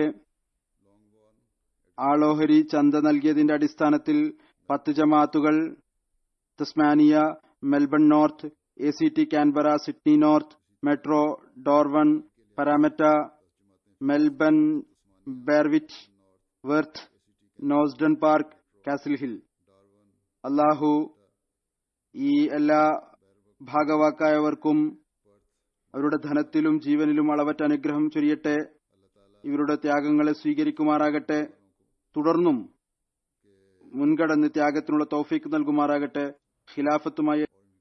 ആളോഹരി ചന്ത നൽകിയതിന്റെ അടിസ്ഥാനത്തിൽ പത്ത് ജമാഅത്തുകൾ Tasmania, Melbourne North, A C T Canberra, Sydney North, Metro, ഡോർവൺ, പരാമറ്റ, മെൽബൺ, ബെർവിറ്റ്, വെർത്ത്, നോസ്ഡൺ Park, Castle Hill. അല്ലാഹു ഈ എല്ലാ ഭാഗവാക്കായവർക്കും അവരുടെ ധനത്തിലും ജീവനിലും അളവറ്റ അനുഗ്രഹം ചൊരിയട്ടെ. ഇവരുടെ ത്യാഗങ്ങളെ സ്വീകരിക്കുമാറാകട്ടെ. തുടർന്നും മുൻകടന്ന് ത്യാഗത്തിനുള്ള തൗഫീക്ക് നൽകുമാറാകട്ടെ. ഖിലാഫത്തുമായി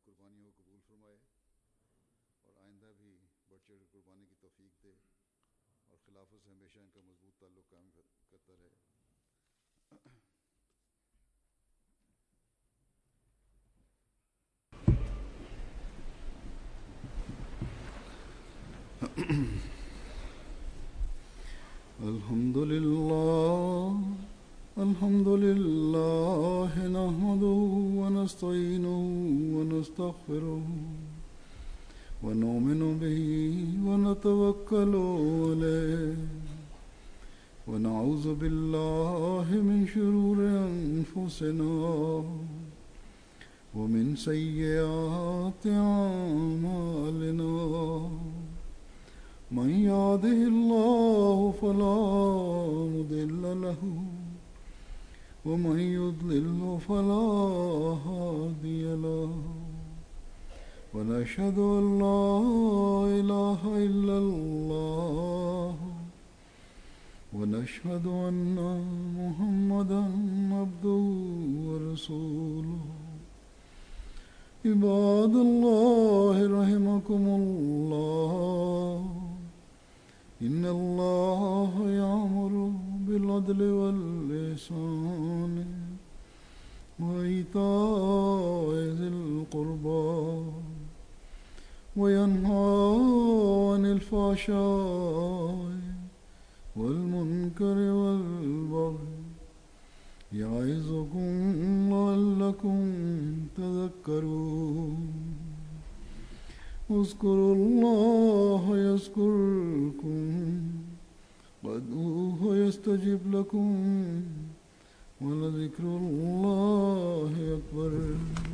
Alhamdulillah, alhamdulillah, nahmaduhu wa nasta'inuhu wa nastaghfiruhu wa nu'minu bihi wa natawakkalu alayhi wa na'udhu billahi min shururi anfusina wa min sayyiati a'malina. من يهده الله فلا مضل له ومن يضلل فلا هادي له ونشهد أن لا إله إلا الله ونشهد أن محمدا عبده ورسوله. عباد الله رحمكم الله، إن الله يأمر بالعدل والإحسان وإيتاء ذي القربى وينهى عن الفحشاء والمنكر والبغي يعظكم لعلكم تذكرون. اذكروا الله يذكركم وادعوه يستجب لكم ولذكر الله أكبر.